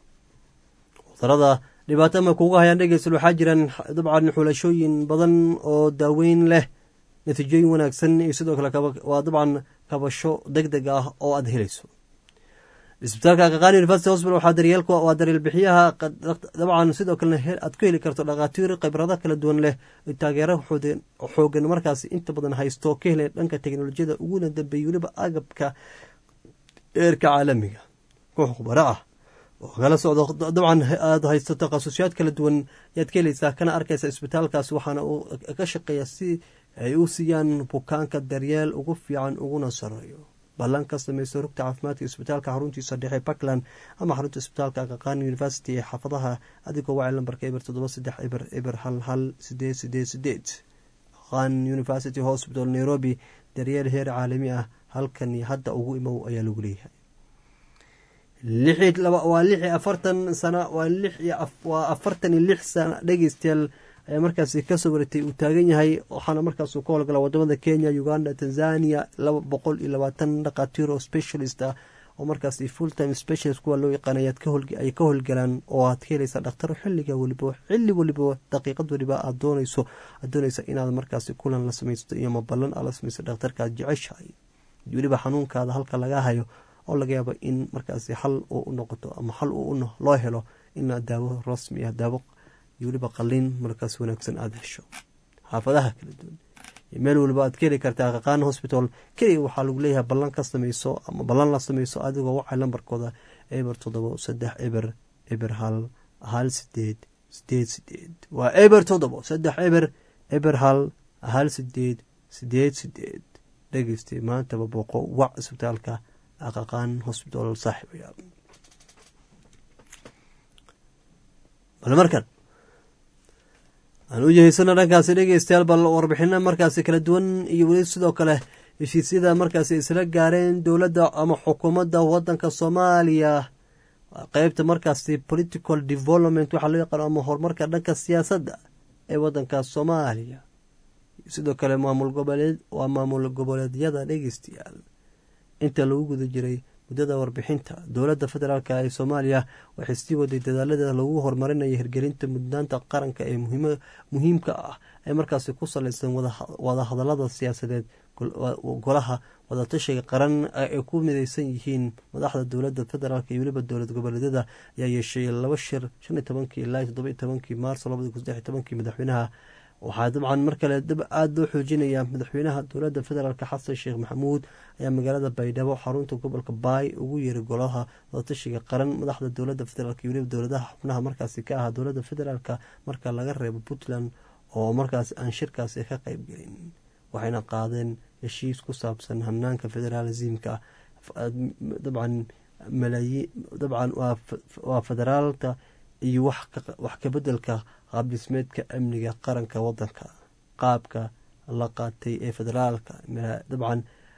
cudurada dhibaato ma kuga hayaan dhegeystayaal waxaa jiraan dabcan xulashooyin badan oo daaweyn leh natiijooyin wanaagsan iyo sidoo kale waa dabcan kabasho deg deg ah oo aad helayso isbitaalka Agaqaan University Hospital waxaa daryeelka waa daryeel bixiyaha dabcan sidoo kalena aad ku heli karto dhaqaatiir khibrado kala duwan leh taageero xoogan markaas inta badan haysto ka helay dhanka teknolojiyada uguna dambeeyay weliba agabka eerka caalamiga koox khubaro ah oo kala socdo dabcan aad haysto takhasusyaad kala duwan yaad ka helaysaa kana arkaysa isbitaalkaas waxaana uu ka shaqeeya si ay u siiyaan bukaanka daryeel ugu fiican uguna sareeyo ballan ka samayso rugta caafimaadka isbitaalka xaruntiisa dhexe Parkland ama xarunta isbitaalka Agaqaan University ee xaafadaha adigoo wacay lambarka eber toddoba saddex eber eber hal hal sideed sideed sideed Agaqaan University Hospital Nairobi daryeel heer caalami ah halkan hadda ugu imow ayaa lagu leeyahay lixid laba waa lix iyo afartan sano waa lix iyo waa afartan iyo lix sano dhageystayaal ayaa markaasi ka soo wareegtay uu taagan yahay waxaana markaas uu ka howlgala wadamada Kenya, Uganda, Tanzania laba boqol iyo labaatan dhaqaatiir oo specialist ah oo markaasi full time specialist kuwa loo yaqaan ay ka howlgalaan oo aad ka helaysaa dhakhtar xilliga waliba xilli waliba daqiiqad waliba aad doonayso aad doonaysa inaad markaasi kulan la samaysto iyo maballan aad la samayso dhakhtarka aad jeceshahay waliba xanuunkaada halka laga hayo oo laga yaabo in markaasi xal uu u noqoto ama xal uu loo helo in daawo rasmi ah daawo waliba qalliin markaas wanaagsan aad hesho xaafadaha kala duwan meel waliba aad ka heli kartaa Agaqaan Hospital kaliya waxaa lagu leeyahay ballan ka samayso ama ballan la samayso adigoo wacay lambarkooda eber toddoba saddex eber eber hal hal sideed sideed sideed waa eber toddoba saddex eber eber hal hal sideed sideed sideed dhegeyste maantaba booqo wac isbitaalka Agaqaan Hospital saaxiibayaal bal markan aan u jeeysana dhankaasi dhegeystayaal bal warbixino markaasi kala duwan iyo weli sidoo kale heshiisyada markaasi isla gaareen dowladda ama xukuumadda wadanka Soomaaliya qaybta markaasi political development waxaa loo yaqaan ama horumarka dhanka siyaasadda ee wadanka Soomaaliya sidoo kale maamul goboleed waa maamul goboleedyada dhegeystayaal inta lagu guda jiray muddada warbixinta dowladda federaalka ee Soomaaliya waxay sii waday dadaalada lagu horumarinayo hirgelinta mudnaanta qaranka ee muhiimka ah ee markaasi ku saleysan wada hadallada siyaasadeed golaha wada tashiga qaran ee ku mideysan yihiin madaxda dowladda federaalka iyo weliba dowlad goboleedyada ayaa yeeshay laba shir shan iyo tobankii ilaa toddoba iyo tobankii maarso labada kun saddex iyo tobankii madaxweynaha waxaa dabcan mar kale dib aada loo xoojinaya madaxweynaha dowladda federaalk xasan sheekh maxamuud ayaa magaalada baydhabo xarunta gobolka baay ugu yeeray golaha wadatashiga qaran madaxda dowladda federaalk iyo weliba dowladaha xubnaha markaasi ka ah dowladda federaalka marka laga reebo Puntland oo markaasi aan shirkaasi ka qayb gelin waxayna qaadeen heshiis ku saabsan hanaanka federalismka dabcan malaayiin dabcan waa federaalka iyo wax ka bedelka qaab dhismeedka amniga qaranka wadanka qaabka la qaatay ee federaalka dabcan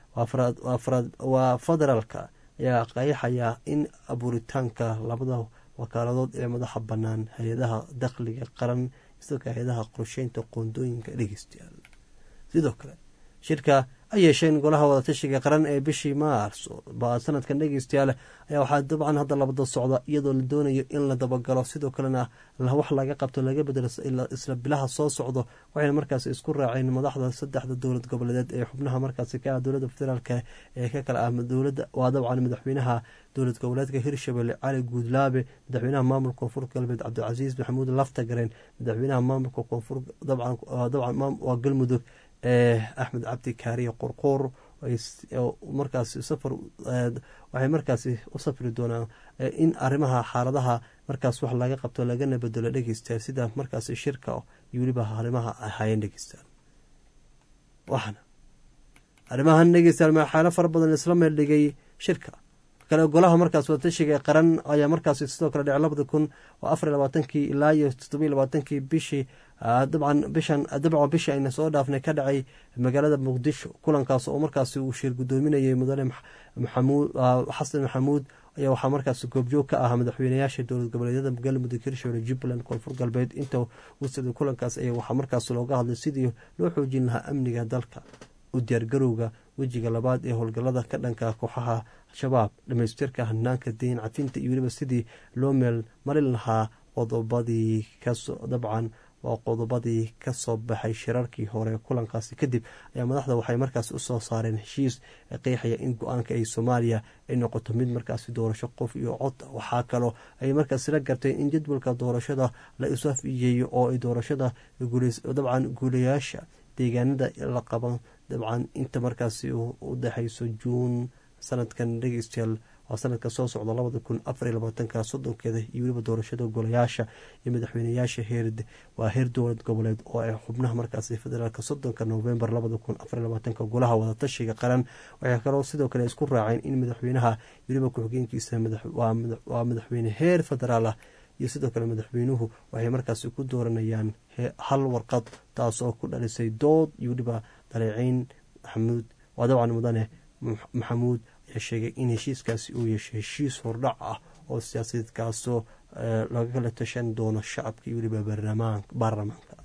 waa federaalka ayaa qeexaya in abuuritaanka labada wakaaladood ee madaxa bannaan hay-adaha dakhliga qaran isagoo hay-adaha qorsheynta qoondooyinka dhegeystayaal sidoo kale shirka ay yeesheen golaha wadatashiga qaran ee bishii maarso baa sanadkan dhegeystayaal ayaa waxaa dabcan hadda labada socda iyadoo la doonayo in la dabagalo sidoo kalena wax laga qabto laga bedelo isla bilaha soo socdo waxayna markaasi isku raaceen madaxda saddexda dowlad goboleedeed ee xubnaha markaasi ka ah dowladda federaalka ee ka kala ah dowladda waa dabcan madaxweynaha dowlad goboleedka Hirshabelle Cali Guudlaabe madaxweynaha maamulka koonfur galbeed Cabdicasiis Maxamuud Laftagareen madaxweynaha maamulka koonfur dabcan dabcan waa galmudug ee Axmed Cabdi Kaariye Qorqoor markaas safar waxay markaasi u safri doonaan in arrimaha xaaladaha markaas wax laga qabto lagana bedelo dhegeystayaal sida markaasi shirka iyo weliba arrimaha ahaayeen dhegeystayaal waxaana arrimahan dhegeystayaal maxaalo fara badan isla meel dhigay shirka kale golaha markaas wadatashiga qaran ayaa markaasi sidoo kale dhacay labada kun oo afar iyo labaatankii ilaa iyo toddoba iyo labaatankii bishii dabcan bishan dabcan bishii ayna soo dhaafnay ka dhacay magaalada Muqdisho kulankaas oo markaasi uu shir gudoominayay mudane maxamuud xasan maxamuud ayaa waxaa markaasi goobjoog ka ah madaxweynayaasha dowlad goboleedyada galmudug Hirshabelle Jubbaland koonfur galbeed inta uu sida kulankaas ayaa waxaa markaasi looga hadlay sidii loo xoojin lahaa amniga dalka u diyaargarowga wejiga labaad ee howlgallada ka dhanka kooxaha shabaab dhamaystirka hanaanka deyn cafinta iyo weliba sidii loo meel marin lahaa qodobadii kasoo dabcan waa qodobadii kasoo baxay shirarkii hore kulankaasi kadib ayaa madaxda waxay markaas usoo saareen heshiis qeexaya in go-aanka ay soomaaliya ay noqoto mid markaasi doorasho qof iyo cod. waxaa kaloo ay markaasi la gartay in jadwalka doorashada la iswaafjiyeeyo oo ay doorashada dabcan guulayaasha deegaanada la qaban dabcan inta markaasi u dhexayso juun sanadkan dhegeystayaal waa sanadka soo socda labada kun afar iyo labaatanka soddonkeeda iyo weliba doorashada golayaasha iyo madaxweyneyaasha heer waa heer dowlad goboleed oo ay xubnaha markaasi federaalka soddonka novembar labada kun afar iyo labaatanka golaha wadatashiga qaran. waxay kaloo sidoo kale isku raaceen in madaxweynaha weliba ku-xigeenkiisa waa madaxweyne heer federaal ah iyo sidoo kale madaxweynuhu waxay markaasi ku dooranayaan hal warqad taas oo ku dhalisay dood iyo weliba dhaleeceyn. maxamuud waa dabcan mudane maxamuud ayaa sheegay in heshiiskaasi uu yeeshay heshiis hordhac ah oo siyaasadeed kaasoo laga kala tashan doono shacabka iyo weliba baarlamaanka.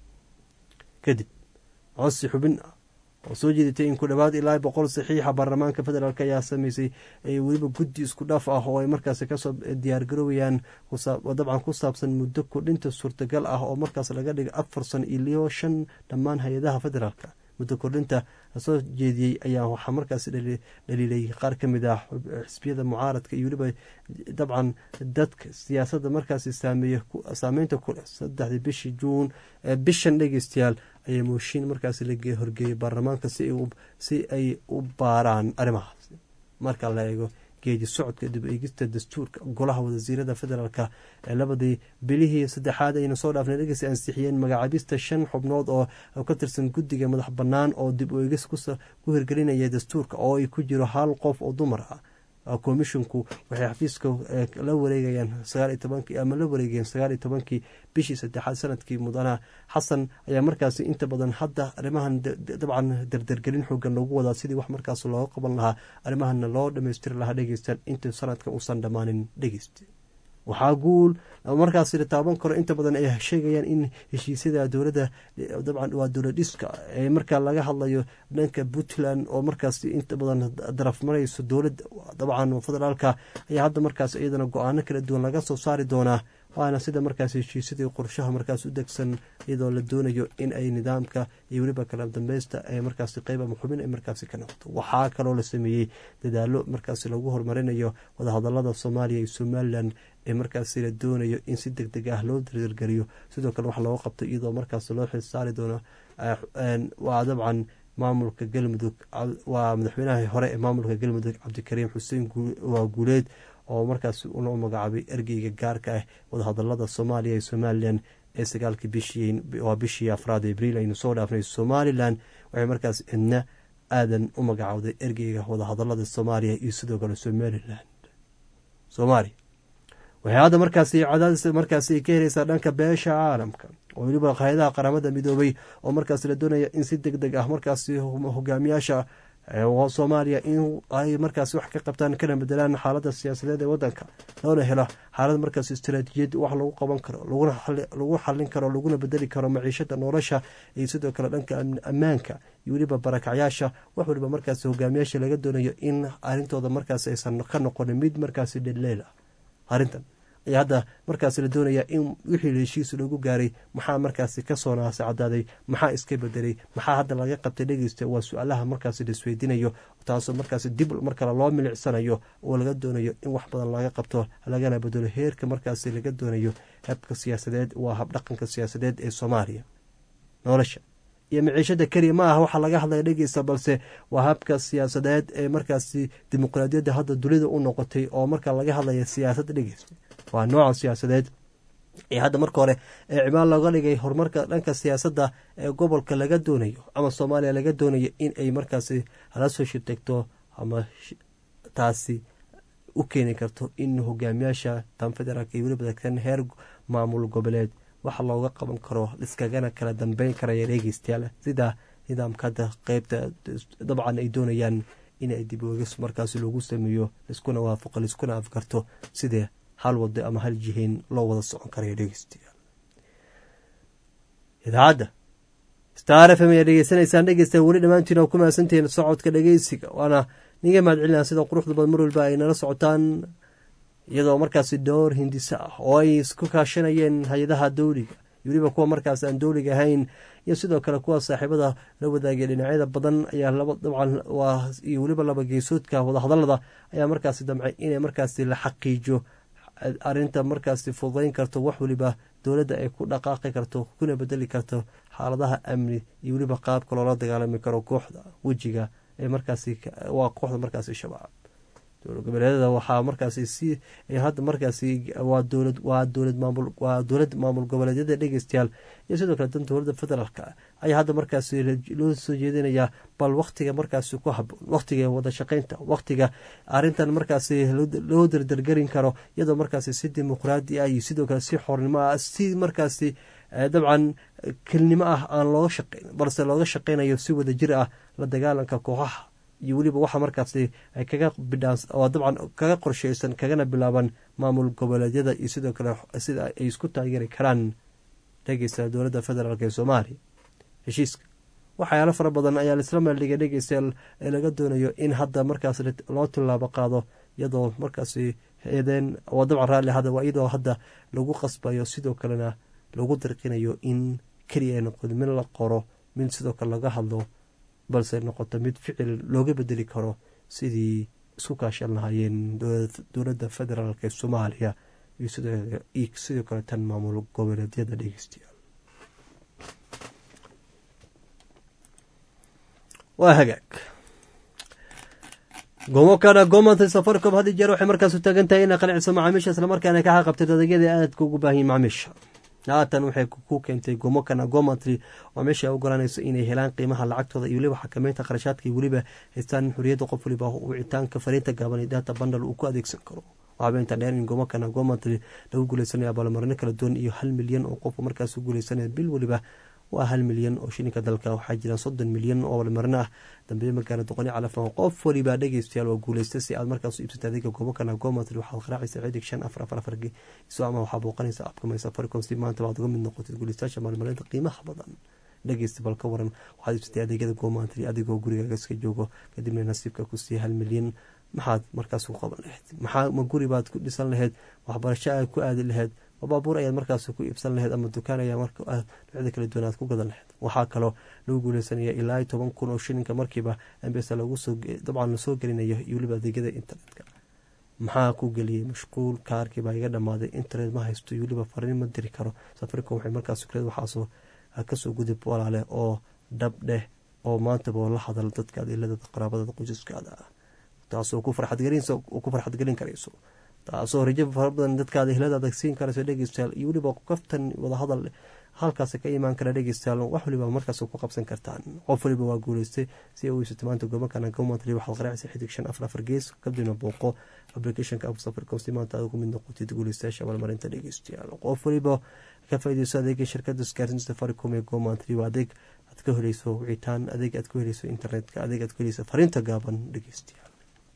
kadib codsi xubin ah oo soo jeedatay in ku dhawaad ilaa boqol saxiixa baarlamaanka federaalk ayaa sameysay weliba guddi isku dhaaf ah oo ay markaasi kasoo diyaargarowayaan dabcan ku saabsan muddo kordhinta suurtagal ah oo markaas laga dhigay afar sano iliyo shan dhammaan hay-adaha federaalka. muddo kordhinta lasoo jeediyey ayaa waxaa markaasi dhaliilay qaar ka mid ah xisbiyada mucaaradka iyo weliba dabcan dadka siyaasadda markaasi saameynta ku leh. saddexdii bishii juun bishan dhegeystayaal ayaa mooshiin markaasi la horgeeyay baarlamaanka si ay u baaraan arrimahaas. marka la eego geedi socodka dib eegista dastuurka golaha wasiirada federaalka ee labadii bilihii saddexaad ayna soo dhaafnay dhegeysi ansixiyeen magacaabista shan xubnood oo ka tirsan guddiga madax bannaan oo dib u eegis ku hirgelinaya dastuurka oo ay ku jiro hal qof oo dumar ah. komishinku waxay xafiiska la wareegayaan sagaaliyo tobankii ama la wareegayeen sagaaliyo tobankii bishii saddexaad sanadkii mudana xasan ayaa markaasi inta badan hadda arrimahan dabcan dardargelin xoogan loogu wadaa sidii wax markaas looga qaban lahaa arrimahana loo dhamaystiri lahaa dhegeystaan inta sanadka uusan dhammaanin dhegeysta. waxaa guul markaas la taaban karo inta badan ay sheegayaan in heshiisyada dowladda dabcan waa dowlad dhiska ee markaa laga hadlayo dhanka Puntland oo markaas inta badan daraf marayso dowladda dabcan federaalka ayaa hadda markaas iyadana go-aano kala duwan laga soo saari doonaa. waana sida markaas heshiisyadii qorshaha markaas u degsan iyadoo la doonayo in ay nidaamka iyo weliba kala dambeysta ee markaas qayb ama xubin ay markaasi ka noqoto. waxaa kaloo la sameeyey dadaalo markaas lagu horumarinayo wadahadalada Soomaaliya iyo Somaliland ee markaasi la doonayo in si degdeg ah loo dardargeliyo. sidoo kale wax looga qabto iyadoo markaas loo xilsaari doono waa dabcan maamulka galmudug waa madaxweynaha hore ee maamulka galmudug cabdikariim xuseen waa guuleed oo markaas unoo magacaabay ergeyga gaarka ah wadahadalada Soomaaliya iyo Somaliland ee sagaalkii bishii waa bishii afraad abriil aynu soo dhaafnay. Somaliland waxay markaas idna aadan u magacaawday ergeyga wadahadalada Soomaaliya iyo sidoo kale Somaliland. Soomaaliya waxay hadda markaasi cadaadis markaasi ka helaysaa dhanka beesha caalamka oo weliba hay'adaha qaramada midoobay oo markaas la doonaya in si degdeg ah markaasi hogaamiyaasha Soomaaliya in ay markaas wax ka qabtaan kana bedelaan xaaladda siyaasadeed ee wadanka loona helo xaalad markaas istiraatiijiyad wax lagu qaban karo lagu xallin karo laguna bedeli karo maciishada nolosha iyo sidoo kale dhanka ammaanka iyo weliba barakacyaasha wax waliba markaas hogaamiyaasha laga doonayo in arrintooda markaas aysan ka noqonin mid markaas dhaleel ah. arrintan ayaa hadda markaas la doonaya in wixii heshiis lagu gaaray maxaa markaasi ka soo naasacadaaday maxaa iska bedelay maxaa hadda laga qabtay dhegeysta waa su-aalaha markaasi la isweydiinayo taasoo markaasi dib markale loo milicsanayo oo laga doonayo in wax badan laga qabto lagana bedelo heerka markaasi laga doonayo habka siyaasadeed waa habdhaqanka siyaasadeed ee Soomaaliya. nolosha iyo maciishada kaliya ma aha waxa laga hadlaya dhegeysta balse waa habka siyaasadeed ee markaasi dimuqraadiyadda hadda dunida u noqotay oo marka laga hadlaya siyaasad dhegeysta waa nooca siyaasadeed ee hadda marka hore ee cimaal looga dhigay horumarka dhanka siyaasadda ee gobolka laga doonayo ama Soomaaliya laga doonayo in ay markaasi hala soo shirtagto ama taasi u keeni karto in hogaamiyaasha tan federaalka iyo weliba kan heer maamul goboleed waxa looga qaban karo iskagana kala dambeyn karaya dhegeystayaal sida nidaamka qaybta dabcan ay doonayaan in ay dib uga markaasi lagu sameeyo iskuna waafaqo iskuna afkarto sidee hal wado ama hal jihayn loo wada socon karayo dhegeystayaal. idaacadda Star F M ayaa dhegeysanaysaan dhegeystayaal weli dhammaantiin oo ku mahadsantihiin socodka dhegeysiga waana niga mahadcelinaa sida quruxda badan mar walba ay nala socotaan iyadoo markaasi dhowr hindisa ah oo ay isku kaashanayeen hay-adaha dowliga iyo weliba kuwa markaas aan dowliga ahayn iyo sidoo kale kuwa saaxiibada la wadaagay dhinacyada badan ayaa laba dabcan waa iyo weliba laba geesoodka wadahadalada ayaa markaasi damcay inay markaasi la xaqiijiyo arinta markaasi fududayn karto wax weliba dowladda ay ku dhaqaaqi karto kuna bedeli karto xaaladaha amni iyo weliba qaabka loola dagaalami karo kooxda wejiga ee markaasi waa kooxda markaasi shabaab dowlad goboleedyada waxaa markaasi si hadda markaasi waa dowlad waa dowlad maamul waa dowlad maamul goboleedyada dhegeystayaal iyo sidoo kale dan dowladda federaalka ayaa hadda markaasi loo soo jeedinayaa bal waktiga markaasi ku haboon waktiga wada shaqeynta waktiga arintan markaasi loo dardargerin karo iyadoo markaasi si dimuqraadi ah iyo sidoo kale si xornimo ah si markaasi dabcan kelnimo ah aan looga shaqeyn balse looga shaqeynayo si wada jir ah la dagaalanka kooxaha iyo weliba waxa markaasi ay kaga bidhaan oo dabcan kaga qorsheysan kagana bilaaban maamul goboleedyada iyo sidoo kale sida ay isku taageeri karaan dhegeysta dowladda federaalk ee soomaaliya heshiiska waxyaalo fara badan ayaa laisla meeldhigay dhegeystayaal ee laga doonayo in hadda markaas loo tilaabo qaado iyadoo markaasi eedeen oo dabcan raalli hada waa iyadoo hadda lagu qasbayo sidoo kalena lagu dirqinayo in keliya ay noqoto mid la qoro mid sidoo kale laga hadlo balse noqoto mid ficil looga bedeli karo sidii isku kaashan lahaayeen dowladda federaalk ee soomaaliya iyo sidoo kale tan maamul goboleedyada dhegeystayaal waa hagaag gomokana gomanta safaricom had jeer waxay markaas u taagan tahay inay qanciso macaamiisha islamarkaana ka xaqabtay adeegyada aadka ugu baahan macaamiisha haatan waxay ku keentay gomokana gomatry oo meesha ay ogolanayso inay helaan qiimaha lacagtooda iyo weliba xakameynta qarashaadka iyo weliba haystaan xuriyadda qof waliba wicitaanka fariinta gaaban ee data bandal uu ku adeegsan karo waxaaba inta dheer in gomokana gomatry lagu guuleysanaya abaalmarino kala duwan iyo hal milyan oo qof markaas u guuleysanaya bil waliba waa hal milyan oo shilinka dalka waxaa jiraan soddon milyan oo abaalmarino ah dambeeye markaana doqoni calafan qof waliba dhegeystayaal waa guuleysta si aad markaas u iibsata adeega gomokana gomatry waxaad qaraacaysa cidig shan afar afar afar iso ama waxaa booqanaysa abka maysa faricom si maanta baad uga mid noqotid guuleystayaasha maalmarinta qiimaha badan dhegeysta bal ka waran waxaad iibsatay adeegyada gomatry adigoo gurigaaga iska joogo kadibna nasiibka ku siiya hal milyan maxaad markaas ku qaban lahayd maxaa ma guri baad ku dhisan lahayd waxbarasho aad ku aadi lahayd baabuur ayaad markaas ku iibsan lahayd ama dukaan ayaa marka noocyada kala duwan aad ku gadan lahayd waxaa kaloo lagu guuleysanaya ilaa iyo toban kun oo shilinka markiiba embesa lagu soo dabcan lasoo gelinayo iyo weliba adeegyada internetka maxaa ku geliyey mashquul kaarkii baa iga dhamaaday internet ma haysto iyo weliba fariin ma diri karo safaricom waxay markaas fikrad waxaasoo kasoo gudub walaale oo dhab dheh oo maantaba la hadal dadkaada iladada qaraabadada qoysaskaada ah taasoo ku farxadgelin karayso taasoo rajo fara badan dadkaada ehladaada siin karayso dhegeystayaal iyo weliba kaftan wadahadal halkaas ka imaan kara dhegeystayaal wax waliba markaas ku qabsan kartaan qof waliba waa guuleystay si uu isu timaanta gomokana gomatry waxaad qaraacaysa xidig shan afar afar gees kadibna booqo applicationka app safaricom si maanta aad ugu mid noqotid guuleystayaasha abaalmarinta dhegeystayaal qof waliba ka faa'iideyso adeega shirkadda isgaarsiinta safaricom ee gomatry waa adeeg aad ka helayso wicitaan adeeg aad ku helayso internetka adeeg aad ku helayso fariinta gaaban dhegeystayaal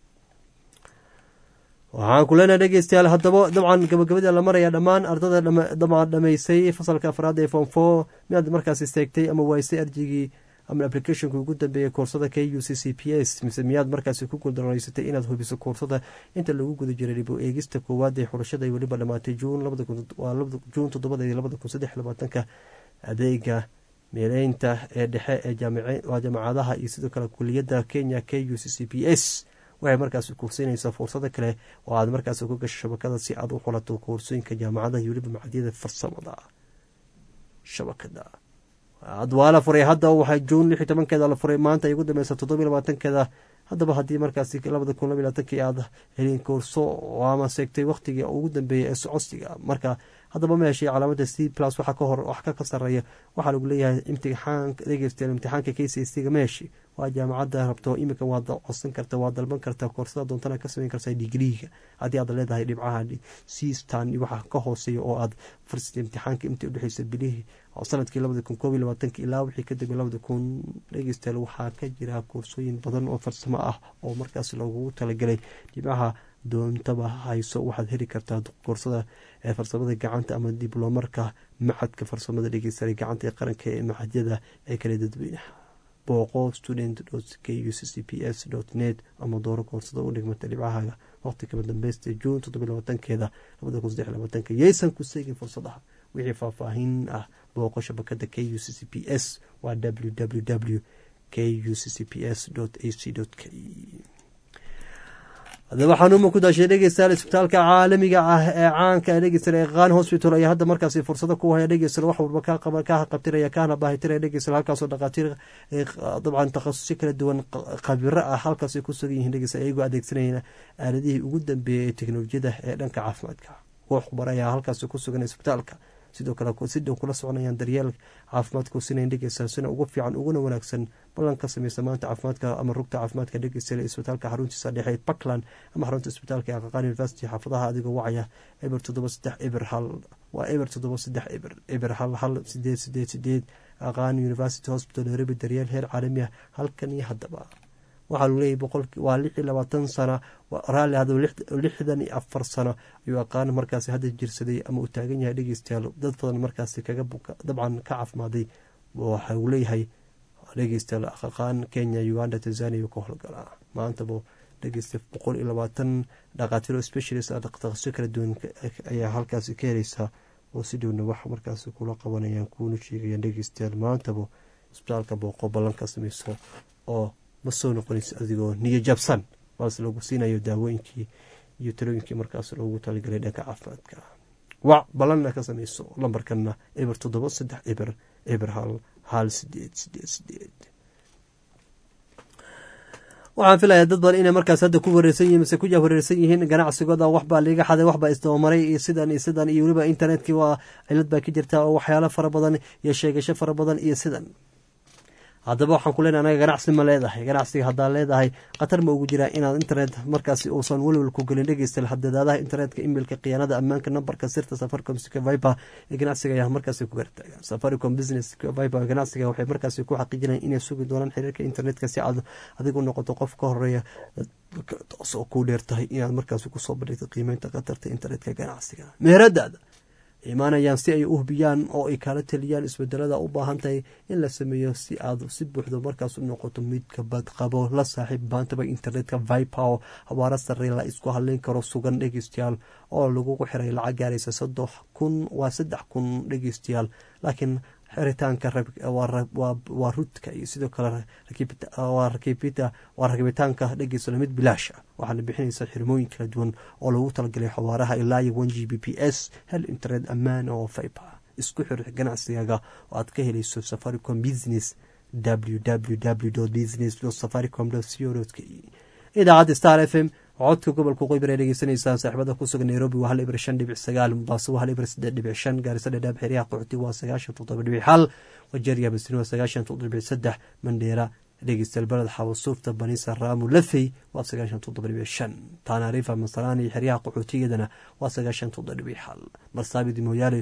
waxaan ku leenahay dhegeystayaal haddaba dabcan gabagabada la maraya dhammaan ardada dabcan dhamaysay fasalka afraad ee form four miyaad markaas isteegtay ama waysay arjigii ama applicationka ugu dambeeyay koorsada k u c c p s mise miyaad markaasi ku guuldareysatay inaad hubiso koorsada inta lagu guda jiray dib u eegista koowaad ee xulashada ay weliba dhamaatay juun juun toddobadeed labada kun saddex labaatanka adeega meeleynta ee dhexe ee jaamacadaha iyo sidoo kale kuliyadda kenya k u c c p s waxay markaas kuursiinaysaa fursado kale oo aad markaas ku gasho shabakada si aad u xulato koorsooyinka jaamacadaha iyo weliba macadyada farsamada shabakada waa la furay hadda waxaa juun lix iyo tobankeeda la furay maanta ay ugu dambeysa toddoba iyo labaatankeeda haddaba haddii markaas labada kun laba iyo labaatanki aad helin koorso ama seegtay waqtigii ugu dambeeyay ee socodsiga marka haddaba ma heshay calaamada c plus waxa ka hor wax ka sareeya waxaa lagu leeyahay imtixaanka dhegeystayaal imtixaanka k c s ga ma heshay waa jaamacadda rabto imika waad codsan karta waad dalban kartaa koorsada doontana ka samayn kartaa digriiga haddii aad leedahay dhibcaha sistan waxa ka hooseeya oo aad fursada imtixaanka intii udhexeysa bilihii sanadkii labada kun koob iyo labaatanki ilaa wixii kadib labada kun dhegeystayaal waxaa ka jira koorsooyin badan oo farsamo ah oo markaas loogu talagalay dhibcaha doontaba hayso waxaad heli kartaa koorsada ee farsamada gacanta ama diblomarka maxadka farsamada dhegeystayaal gacanta ee qaranka ee macadyada ee kala dadweynaha booqo student k u c c p s net ama dooro koorsada u dhigmata dhibcahaaga waqti kaba dambeysta juun toddoba labaatankeeda labada kun saddex labaatanka yaysan ku seegin fursadaha wixii faahfaahin ah booqo shabakada k u c c p s waa w w w k u c c p s a c k. haddaba xanuuma ku daashay dhegeystayaal isbitaalka caalamiga ah ee caanka ee dhegeystayaal ee qaan hospital ayaa hadda markaasi fursado ku haya dhegeystayaal wax walba ka qaba ka qabtiraya kana baahitiraya dhegeystayaal halkaasoo dhaqaatiir dabcan takhasusyo kala duwan khabiro ah halkaasay ku sugan yihiin dhegeystayaal iyagoo adeegsanayna aaladihii ugu dambeeyey ee teknolojiyada ee dhanka caafimaadka. koox khubaro ayaa halkaasi ku sugan isbitaalka sidoo kale si dhow kula soconayaan daryeel caafimaadku sinayn dhegeystayaal sina ugu fiican uguna wanaagsan ballan ka sameysa maanta caafimaadka ama rugta caafimaadka dhegeystayaal isbitaalka xaruntiisa dhexe ee Parkland ama xarunta isbitaalka ee Aqaqaan University xaafadaha adigoo wacaya eber toddoba saddex eber hal waa eber toddoba saddex eber eber hal hal sideed sideed sideed Aqaqaan University Hospital Nairobi daryeel heer caalami ah halkan iyo haddaba waxaa lagu leeyahay boqolkii waa lix iyo labaatan sano raalli hadaba lixdan iyo afar sano ayuu aqaan markaasi hadda jirsaday ama uu taagan yahay dhegeystayaal dad badan markaasi kaga dabcan ka caafimaday waxa uu leeyahay dhegeystayaal aqaan Kenya Uganda Tanzania ka howlgalaa maantaba dhegeysta boqol iyo labaatan dhaqaatiir specialist ah dhaqaatiir kala duwan ayaa halkaasi ka helaysa oo si dhowna wax markaasi kula qabanayaan kuuna sheegayaan dhegeystayaal maantaba isbitaalka booqo ballan ka sameyso oo ma soo noqonaysa adigoo niyo jabsan balse lagu siinayo daawooyinkii iyo talooyinkii markaas loogu talagalay dhanka caafimaadka. wac ballanna ka sameyso lambarkana eber toddoba saddex eber eber hal hal sideed sideed sideed. waxaan filayaa dad badan inay markaas hadda ku wareersan yihiin mise ku wareersan yihiin ganacsigooda waxbaa liiga xaday waxbaa isdabamaray iyo sidan iyo sidan iyo weliba internetkii waa cilad baa ka jirta oo waxyaalo fara badan iyo sheegasho fara badan iyo sidan. haddaba waxaan ku leenahay anaga ganacsi ma leedahay ganacsiga haddaa leedahay khatar ma ugu jiraa inaad internet markaasi uusan welwel ku gelin dhegeystayaal hadadaadaha internetka emailka khiyaanada ammaanka nambarka sirta Safaricom Viber ee ganacsiga ayaa markaasi ku gartaagan. Safaricom Business Viber ganacsiga waxay markaasi ku xaqiijinayaan inay sugi doonaan xiriirka internetka si aad adigu noqoto qof ka horeeya soo ku dheertahay inaad markaasi ku soo bandhigto qiimeynta khatarta internetka ganacsiga meheradaada imaanayaan si ay u hubiyaan oo ay kala taliyaan isbedelada u baahan tahay in la sameeyo si aad si buuxdo markaas u noqoto mid ka badqabo la saaxiib baantaba internetka Viber hawaara sare la isku haleyn karo sugan dhegeystayaal oo lagu xiray lacag gaaraysa saddex kun waa saddex kun dhegeystayaal laakiin xiritaanka waa rudka iyo sidoo kale waa rakibita waa rakibitaanka dhegeysta mid bilaash ah waxaana bixinaysa xirmooyin kala duwan oo lagu talagalay xawaaraha ilaa iyo one Gbps hel internet ammaan oo Viber isku xir ganacsiga oo aad ka helayso Safaricom Business w w w dot business dot safaricom dot co dot k. idaacadda Star F M codka gobolka Qoybar ee dhegeysanaysaa saaxiibada ku sugan Nairobi waa hal eber shan dhibic sagaal Mombasa waa hal eber saddex dhibic shan Garissa dhadhaab xiriyaha Qaxootiga waa sagaashan toddoba dhibic hal Wajeeriya Basri waa sagaashan toddoba dhibic saddex Mandheera dhegeystayaal balad Xawasuufta Banisa Raamu Lafey waa sagaashan toddoba dhibic shan Tana-River Masalaani xiriyaha Qaxootigeedana waa sagaashan toddoba dhibic hal Marsabit Moyale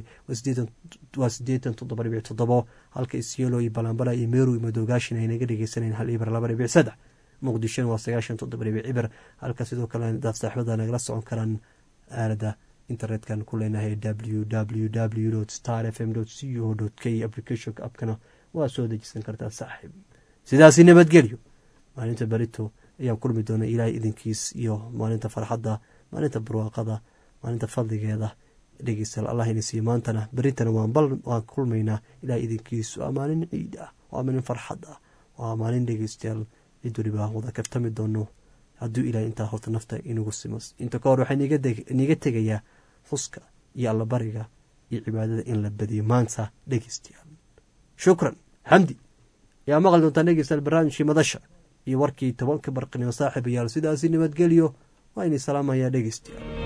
waa siddeetan toddoba dhibic toddoba halka Isiolo iyo Balambala iyo Meru iyo Madoogaashin ay naga dhegeysanayaan hal eber laba dhibic saddex muqdisho waa sagaashan toddoba dhibic eber halka sidoo kale dad saaxiibada nagala socon karaan aalada internetkan ku leenahay w w w dot star f m dot co dot k applicationka appkana waa soo dejisan kartaa saaxiib sidaasi nabadgelyo maalinta barito ayaan kulmi doonaa ilaahay idinkiis iyo maalinta farxadda maalinta barwaaqada maalinta fadligeeda dhegeystayaal allah ina siiyo maantana baritana waan bal waan kulmaynaa ilaahay idinkiis waa maalin ciid ah waa maalin farxad ah waa maalin dhegeystayaal cid waliba wada kaftami doono hadduu ilaahay intaa horta nafta inagu simas inta ka hor waxay niga tegayaa xuska iyo allabariga iyo cibaadada in la badiyo maanta dhegeystayaal shukran xamdi yaa maqal doontaan dhegeystayaal barnaamijkii madasha iyo warkii tobanka barqinimo saaxiibayaal sidaasi nabadgelyo waa inay salaamayaa dhegeystayaal